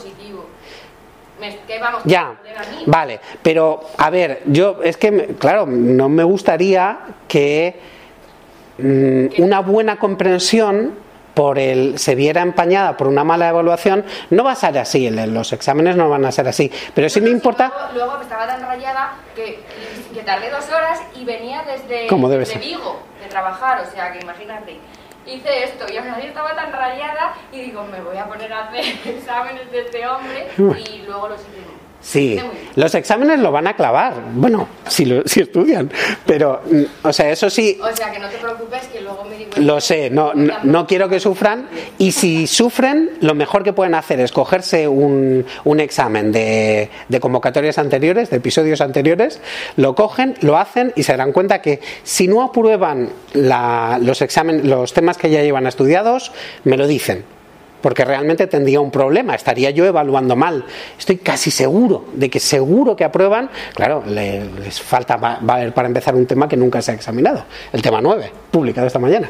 Vale, pero a ver, yo es que, claro, no me gustaría que una buena comprensión se viera empañada por una mala evaluación. No va a ser así, los exámenes no van a ser así, pero sí me importa. Luego estaba tan rayada que tardé 2 horas y venía desde Vigo de trabajar, o sea que imagínate. Hice esto y aún así estaba tan rayada y digo, me voy a poner a hacer exámenes de este hombre y luego los hice. Sí, los exámenes lo van a clavar. Bueno, si estudian. Pero, o sea, eso sí. O sea, que no te preocupes, que luego me digo. Lo sé, no quiero que sufran. Y si sufren, lo mejor que pueden hacer es cogerse un examen de convocatorias anteriores, de episodios anteriores, lo cogen, lo hacen y se darán cuenta que si no aprueban los temas que ya llevan estudiados, me lo dicen. Porque realmente tendría un problema, estaría yo evaluando mal. Estoy casi seguro de que aprueban. Claro, les falta, va a haber para empezar un tema que nunca se ha examinado, el tema 9, publicado esta mañana.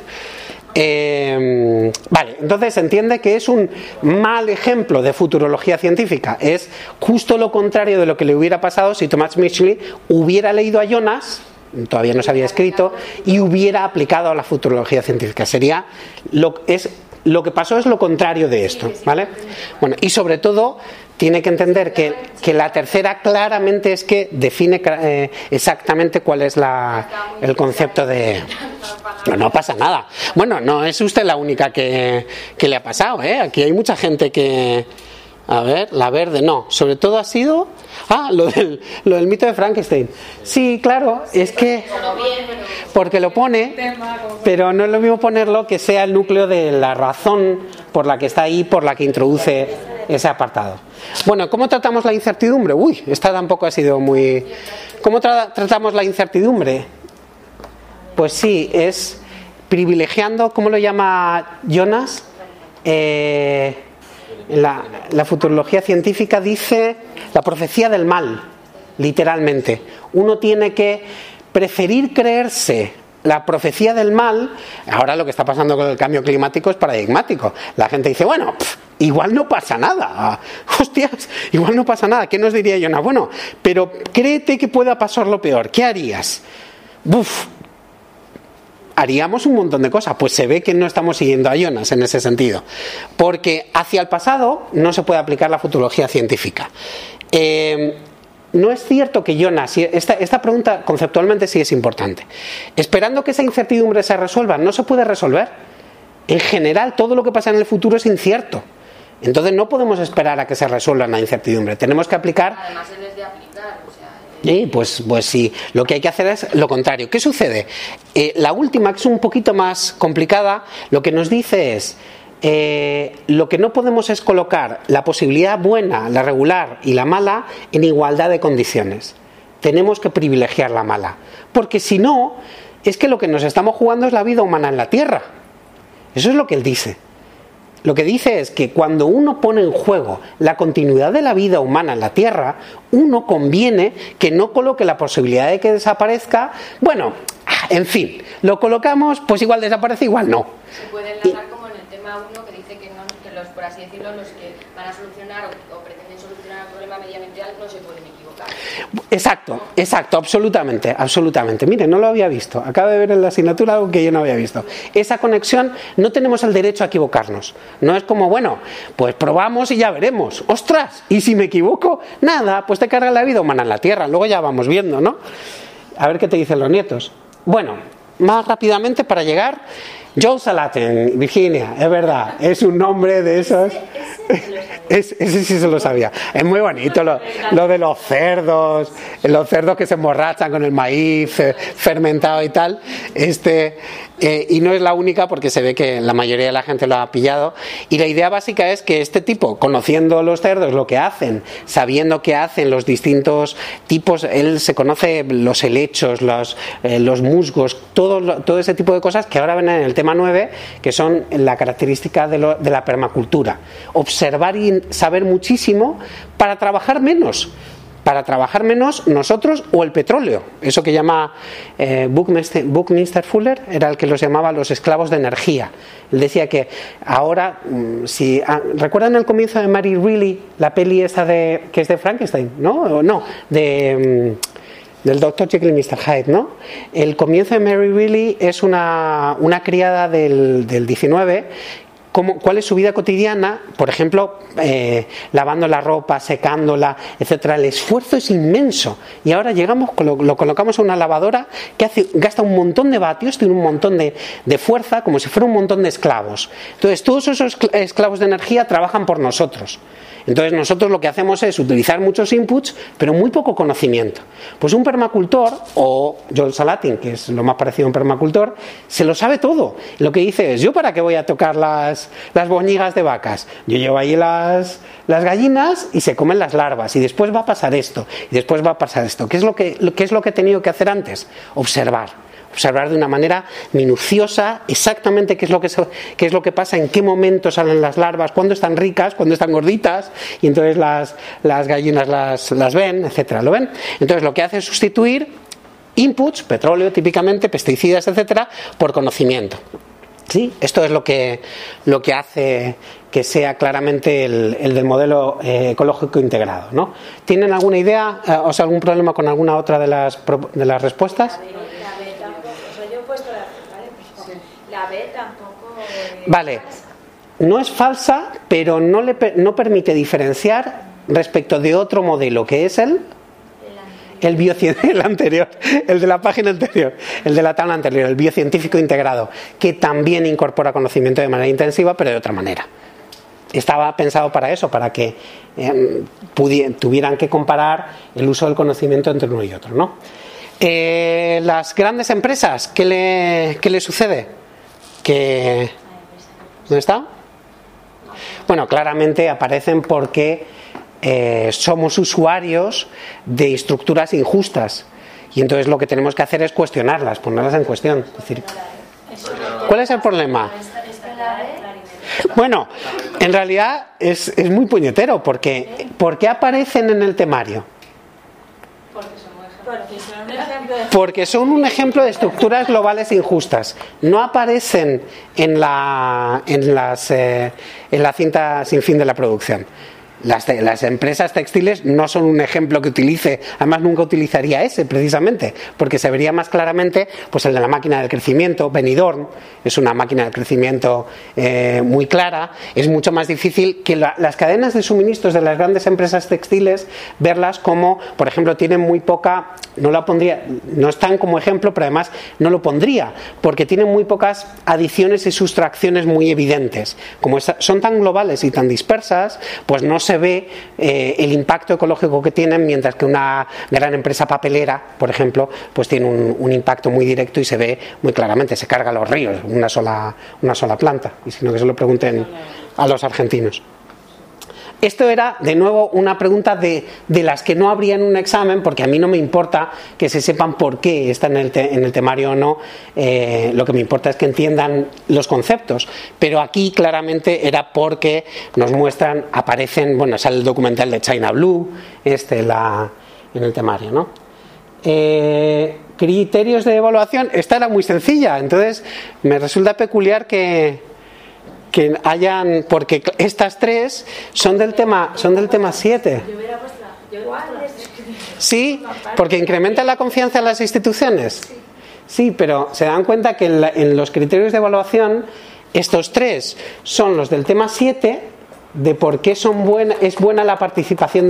Vale, entonces se entiende que es un mal ejemplo de futurología científica. Es justo lo contrario de lo que le hubiera pasado si Thomas Mitchell hubiera leído a Jonas, todavía no se había escrito, y hubiera aplicado a la futurología científica. Lo que pasó es lo contrario de esto, ¿vale? Bueno, y sobre todo tiene que entender que la tercera claramente es que define exactamente cuál es el concepto de. No pasa nada. Bueno, no es usted la única que le ha pasado, ¿eh? Aquí hay mucha gente que. A ver, la verde no. Sobre todo ha sido. Lo del mito de Frankenstein. Sí, claro, es que. Porque lo pone, pero no es lo mismo ponerlo que sea el núcleo de la razón por la que está ahí, por la que introduce ese apartado. Bueno, ¿cómo tratamos la incertidumbre? Esta tampoco ha sido muy. ¿Cómo tratamos la incertidumbre? Pues sí, es privilegiando, ¿cómo lo llama Jonas? La futurología científica dice la profecía del mal, literalmente. Uno tiene que preferir creerse la profecía del mal. Ahora lo que está pasando con el cambio climático es paradigmático. La gente dice, bueno, igual no pasa nada. Hostias, igual no pasa nada. ¿Qué nos diría Jonas? Bueno, pero créete que pueda pasar lo peor. ¿Qué harías? Haríamos un montón de cosas. Pues se ve que no estamos siguiendo a Jonas en ese sentido, porque hacia el pasado no se puede aplicar la futurología científica. No es cierto que Jonas, esta pregunta conceptualmente sí es importante, esperando que esa incertidumbre se resuelva, no se puede resolver. En general todo lo que pasa en el futuro es incierto, entonces no podemos esperar a que se resuelva la incertidumbre, tenemos que aplicar. Además él es de aplicar, o sea. Sí, pues sí, lo que hay que hacer es lo contrario. ¿Qué sucede? La última, que es un poquito más complicada, lo que nos dice es lo que no podemos es colocar la posibilidad buena, la regular y la mala en igualdad de condiciones. Tenemos que privilegiar la mala, porque si no, es que lo que nos estamos jugando es la vida humana en la Tierra. Eso es lo que él dice. Lo que dice es que cuando uno pone en juego la continuidad de la vida humana en la Tierra, uno conviene que no coloque la posibilidad de que desaparezca. Bueno, en fin, lo colocamos, pues igual desaparece, igual no. Se puede enlazar como en el tema 1 que dice que los, por así decirlo, los que van a solucionar o pretenden solucionar el problema medioambiental no se pueden equivocar. Exacto, absolutamente. Mire, no lo había visto. Acabo de ver en la asignatura algo que yo no había visto. Esa conexión, no tenemos el derecho a equivocarnos. No es como, bueno, pues probamos y ya veremos. ¡Ostras! ¿Y si me equivoco? Nada, pues te carga la vida humana en la Tierra. Luego ya vamos viendo, ¿no? A ver qué te dicen los nietos. Bueno, más rápidamente para llegar. Joel Salatin, Virginia, es verdad, es un nombre de esos. Ese sí se lo sabía. Es muy bonito lo de los cerdos que se emborrachan con el maíz fermentado y tal. Y no es la única, porque se ve que la mayoría de la gente lo ha pillado. Y la idea básica es que este tipo, conociendo los cerdos, lo que hacen, sabiendo qué hacen los distintos tipos, él se conoce los helechos, los musgos, todo ese tipo de cosas que ahora ven en el tema 9, que son la característica de la permacultura. Observar y saber muchísimo para trabajar menos. Para trabajar menos nosotros o el petróleo, eso que llama Buckminster Fuller, era el que los llamaba los esclavos de energía. Él decía que ahora, ¿recuerdan el comienzo de Mary Reilly, la peli esta que es de Frankenstein? No, del Dr. Jekyll y Mr. Hyde, ¿no? El comienzo de Mary Reilly es una criada del 19. ¿Cuál es su vida cotidiana? Por ejemplo, lavando la ropa, secándola, etcétera. El esfuerzo es inmenso. Y ahora llegamos, lo colocamos en una lavadora que gasta un montón de vatios, tiene un montón de fuerza, como si fuera un montón de esclavos. Entonces, todos esos esclavos de energía trabajan por nosotros. Entonces nosotros lo que hacemos es utilizar muchos inputs, pero muy poco conocimiento. Pues un permacultor, o Joel Salatin, que es lo más parecido a un permacultor, se lo sabe todo. Lo que dice es: ¿yo para qué voy a tocar las boñigas de vacas? Yo llevo ahí las gallinas y se comen las larvas, y después va a pasar esto, y después va a pasar esto. ¿Qué es lo que he tenido que hacer antes? Observar de una manera minuciosa exactamente qué es lo que pasa, en qué momento salen las larvas, cuándo están ricas, cuándo están gorditas, y entonces las gallinas las ven, etcétera. ¿Lo ven? Entonces lo que hace es sustituir inputs, petróleo típicamente, pesticidas, etcétera, por conocimiento. ¿Sí? Esto es lo que hace que sea claramente el del modelo ecológico integrado, ¿no? ¿Tienen alguna idea, o sea, algún problema con alguna otra de las respuestas? La B tampoco. Vale, no es falsa, pero no permite diferenciar respecto de otro modelo, que es el anterior, el de la página anterior, el de la tabla anterior, el biocientífico integrado, que también incorpora conocimiento de manera intensiva, pero de otra manera. Estaba pensado para eso, para que tuvieran que comparar el uso del conocimiento entre uno y otro, ¿no? Las grandes empresas, ¿qué le sucede? ¿Dónde está? Bueno, claramente aparecen porque somos usuarios de estructuras injustas, y entonces lo que tenemos que hacer es cuestionarlas, ponerlas en cuestión. Es decir, ¿cuál es el problema? Bueno, en realidad es muy puñetero, porque ¿por qué aparecen en el temario? Porque son un ejemplo de estructuras globales injustas. No aparecen en la cinta sin fin de la producción. Las empresas textiles no son un ejemplo que utilice, además nunca utilizaría ese precisamente, porque se vería más claramente pues el de la máquina del crecimiento. Benidorm es una máquina de crecimiento muy clara. Es mucho más difícil que las cadenas de suministros de las grandes empresas textiles, verlas como, por ejemplo, tienen muy poca, no están como ejemplo, pero además no lo pondría, porque tienen muy pocas adiciones y sustracciones muy evidentes. Como son tan globales y tan dispersas, pues no se ve el impacto ecológico que tienen, mientras que una gran empresa papelera, por ejemplo, pues tiene un impacto muy directo y se ve muy claramente. Se carga los ríos una sola planta, y sino que se lo pregunten a los argentinos. Esto era, de nuevo, una pregunta de las que no habría en un examen, porque a mí no me importa que se sepan por qué está en el temario o no. Lo que me importa es que entiendan los conceptos. Pero aquí claramente era porque nos muestran, aparecen, bueno, sale el documental de China Blue, en el temario, ¿no? Criterios de evaluación, esta era muy sencilla, entonces me resulta peculiar que hayan, porque estas tres son del tema 7. Sí, porque incrementa la confianza en las instituciones. Sí, pero se dan cuenta que en los criterios de evaluación estos tres son los del tema 7, de por qué es buena la participación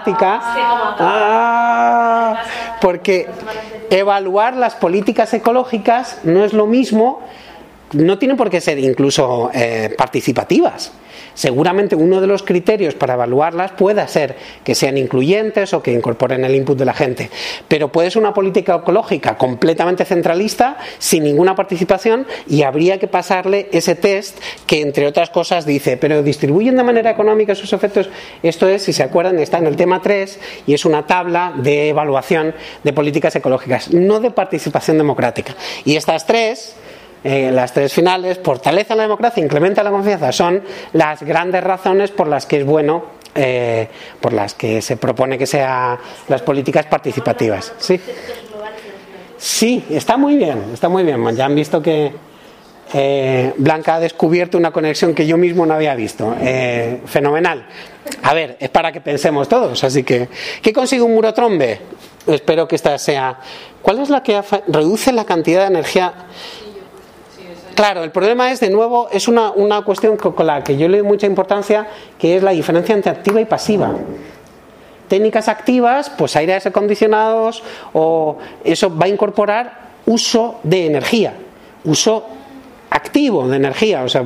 democrática. Porque evaluar las políticas ecológicas no es lo mismo no tienen por qué ser incluso participativas. Seguramente uno de los criterios para evaluarlas pueda ser que sean incluyentes o que incorporen el input de la gente, pero puede ser una política ecológica completamente centralista, sin ninguna participación, y habría que pasarle ese test que, entre otras cosas, dice, pero distribuyen de manera económica sus efectos. Esto es, si se acuerdan, está en el tema 3 y es una tabla de evaluación de políticas ecológicas, no de participación democrática. Y estas tres, las tres finales, fortalecen la democracia, incrementan la confianza, son las grandes razones por las que es bueno, por las que se propone que sean las políticas participativas. Sí, sí, está muy bien. Ya han visto que Blanca ha descubierto una conexión que yo mismo no había visto. Fenomenal. A ver, es para que pensemos todos. Así que, ¿qué consigue un muro trombe? Espero que esta sea. ¿Cuál es la que reduce la cantidad de energía? Claro, el problema es, de nuevo, es una cuestión con la que yo le doy mucha importancia, que es la diferencia entre activa y pasiva. Técnicas activas, pues aires acondicionados, o eso va a incorporar uso de energía, uso activo de energía, o sea,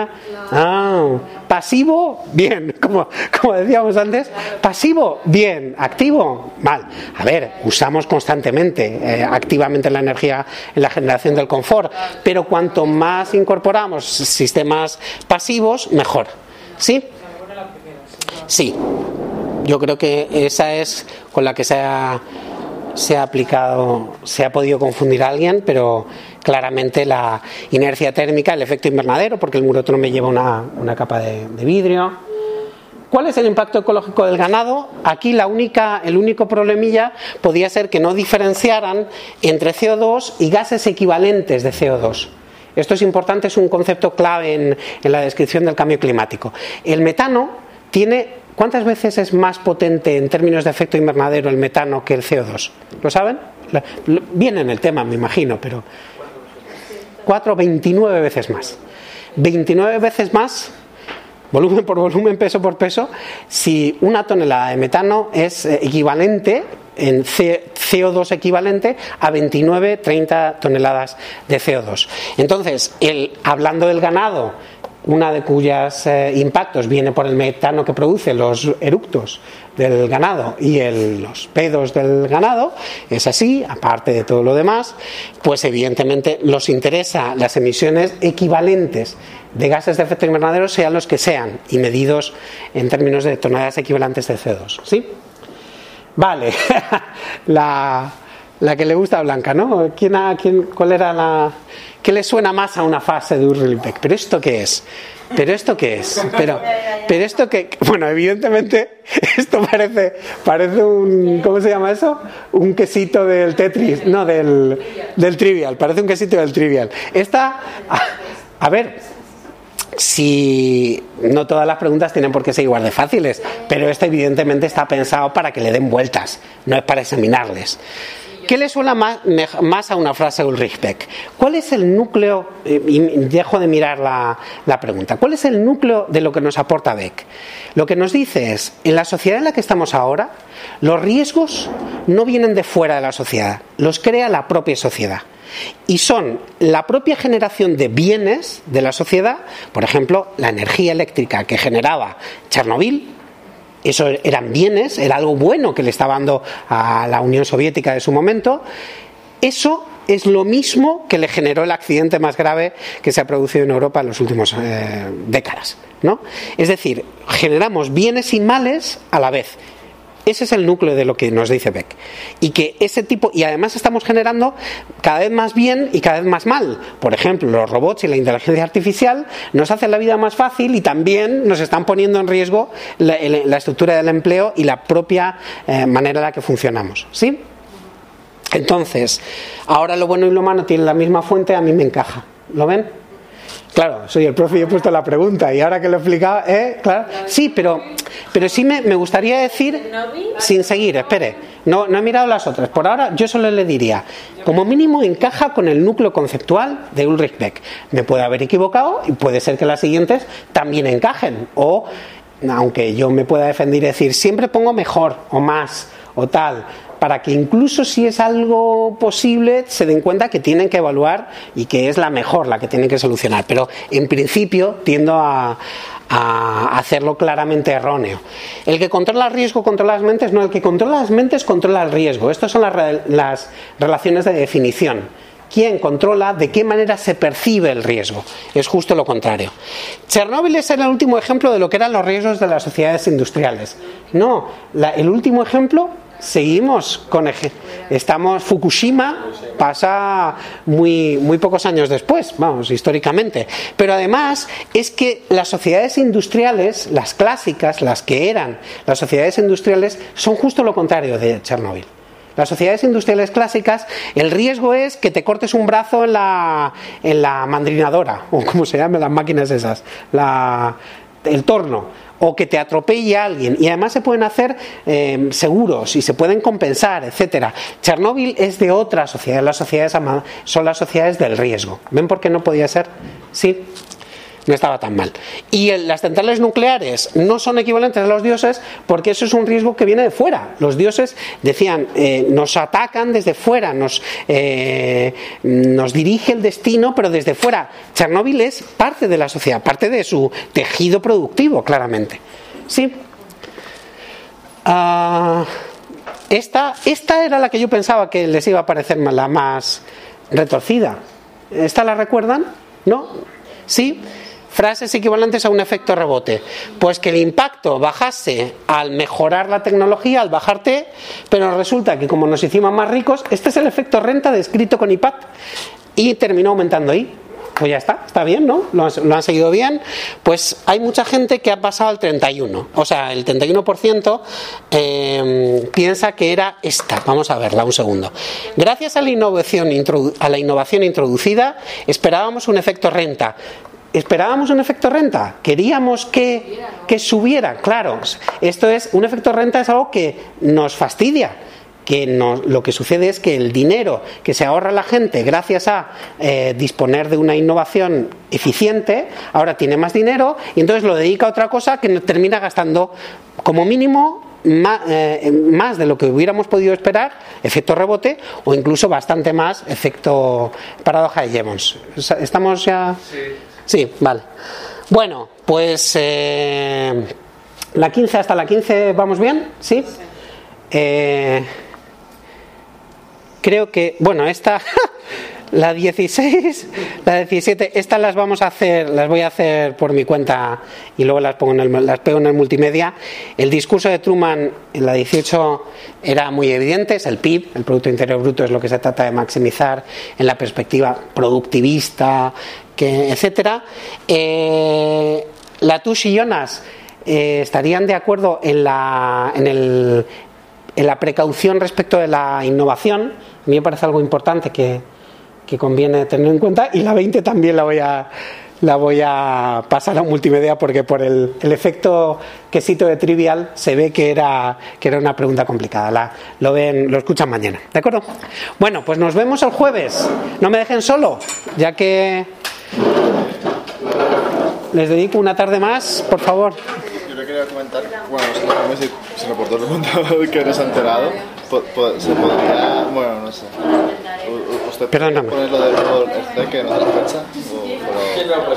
pasivo, bien, como decíamos antes, pasivo, bien, activo, mal. A ver, usamos constantemente, activamente la energía en la generación del confort, pero cuanto más incorporamos sistemas pasivos, mejor. ¿Sí? Sí. Yo creo que esa es con la que se ha aplicado, se ha podido confundir a alguien, pero claramente la inercia térmica, el efecto invernadero, porque el muro trombe lleva una capa de vidrio. ¿Cuál es el impacto ecológico del ganado? Aquí el único problemilla podía ser que no diferenciaran entre CO2 y gases equivalentes de CO2. Esto es importante, es un concepto clave en la descripción del cambio climático. El metano tiene... ¿Cuántas veces es más potente en términos de efecto invernadero el metano que el CO2? ¿Lo saben? Viene en el tema, me imagino, pero 29 veces más. 29 veces más, volumen por volumen, peso por peso, si una tonelada de metano es equivalente, en CO2 equivalente a 29-30 toneladas de CO2. Entonces, hablando del ganado, una de cuyos impactos viene por el metano que produce los eructos del ganado y los pedos del ganado, es así, aparte de todo lo demás, pues evidentemente nos interesa las emisiones equivalentes de gases de efecto invernadero, sean los que sean, y medidos en términos de toneladas equivalentes de CO2. ¿Sí? Vale. la que le gusta a Blanca, ¿no? ¿Cuál era la...? ¿Qué le suena más a una fase de Ulrich? ¿Pero esto qué es? Pero esto que... Bueno, evidentemente esto parece un... ¿Cómo se llama eso? Un quesito del Tetris. No, del Trivial. Parece un quesito del Trivial. A ver, si no todas las preguntas tienen por qué ser igual de fáciles, pero esta evidentemente está pensado para que le den vueltas, no es para examinarles. ¿Qué le suena más a una frase de Ulrich Beck? ¿Cuál es el núcleo? Y dejo de mirar la pregunta. ¿Cuál es el núcleo de lo que nos aporta Beck? Lo que nos dice es, en la sociedad en la que estamos ahora, los riesgos no vienen de fuera de la sociedad, los crea la propia sociedad. Y son la propia generación de bienes de la sociedad, por ejemplo, la energía eléctrica que generaba Chernobyl. Eso eran bienes, era algo bueno que le estaba dando a la Unión Soviética de su momento. Eso es lo mismo que le generó el accidente más grave que se ha producido en Europa en las últimas décadas, ¿no? Es decir, generamos bienes y males a la vez. Ese es el núcleo de lo que nos dice Beck. Y además estamos generando cada vez más bien y cada vez más mal. Por ejemplo, los robots y la inteligencia artificial nos hacen la vida más fácil y también nos están poniendo en riesgo la estructura del empleo y la propia manera en la que funcionamos. ¿Sí? Entonces, ahora lo bueno y lo malo tienen la misma fuente, a mí me encaja. ¿Lo ven? Claro, soy el profe y he puesto la pregunta y ahora que lo he explicado, claro. Sí, pero sí me gustaría decir, sin seguir, espere, no he mirado las otras. Por ahora yo solo le diría, como mínimo encaja con el núcleo conceptual de Ulrich Beck. Me puede haber equivocado y puede ser que las siguientes también encajen. O, aunque yo me pueda defender y decir, siempre pongo mejor o más o tal. para que incluso si es algo posible se den cuenta que tienen que evaluar y que es la mejor la que tienen que solucionar. Pero en principio tiendo a hacerlo claramente erróneo. El que controla el riesgo controla las mentes, no, el que controla las mentes controla el riesgo. Estas son las relaciones de definición. ¿Quién controla? ¿De qué manera se percibe el riesgo? Es justo lo contrario. Chernóbil es el último ejemplo de lo que eran los riesgos de las sociedades industriales. No, el último ejemplo, seguimos con... Fukushima pasa muy pocos años después, vamos, históricamente. Pero además es que las sociedades industriales, las clásicas, las que eran las sociedades industriales, son justo lo contrario de Chernóbil. Las sociedades industriales clásicas, el riesgo es que te cortes un brazo en la mandrinadora, o como se llaman las máquinas esas, el torno, o que te atropelle a alguien, y además se pueden hacer seguros y se pueden compensar, etcétera. Chernóbil es de otra sociedad, son las sociedades del riesgo. ¿Ven por qué no podía ser? Sí. No estaba tan mal. Y las centrales nucleares no son equivalentes a los dioses porque eso es un riesgo que viene de fuera. Los dioses decían, nos atacan desde fuera, nos dirige el destino, pero desde fuera. Chernóbil es parte de la sociedad, parte de su tejido productivo, claramente. Sí. Esta era la que yo pensaba que les iba a parecer la más retorcida. ¿Esta la recuerdan? ¿No? Sí. Frases equivalentes a un efecto rebote. Pues que el impacto bajase al mejorar la tecnología, al bajar T, pero resulta que como nos hicimos más ricos, este es el efecto renta descrito con IPAT y terminó aumentando I. Pues ya está bien, ¿no? Lo han seguido bien. Pues hay mucha gente que ha pasado al 31%. O sea, el 31% piensa que era esta. Vamos a verla un segundo. Gracias a la innovación introducida, esperábamos un efecto renta. ¿Esperábamos un efecto renta? ¿Queríamos que subiera? Claro, esto es, un efecto renta es algo que nos fastidia. Lo que sucede es que el dinero que se ahorra la gente gracias a disponer de una innovación eficiente, ahora tiene más dinero y entonces lo dedica a otra cosa que termina gastando como mínimo más de lo que hubiéramos podido esperar, efecto rebote, o incluso bastante más, efecto paradoja de Jevons. ¿Estamos ya...? Sí, vale. Bueno, pues la 15 hasta la 15, ¿vamos bien? ¿Sí? Creo que, bueno, esta, la 16, la 17, estas las voy a hacer por mi cuenta y luego las pego en el multimedia. El discurso de Truman en la 18 era muy evidente, es el PIB, el Producto Interior Bruto, es lo que se trata de maximizar en la perspectiva productivista, etcétera. Latouche y Jonas estarían de acuerdo en la precaución respecto de la innovación. A mí me parece algo importante que conviene tener en cuenta, y la 20 también la voy a pasar a multimedia porque por el efecto quesito de trivial se ve que era una pregunta complicada. Lo escuchan mañana, ¿de acuerdo? Bueno, pues nos vemos el jueves. No me dejen solo, ya que les dedico una tarde más, por favor. Yo le quería comentar, bueno, no sé si me portó preguntado que no se ha enterado, se podría, bueno, no sé. ¿Usted puede poner lo del C que no es la fecha?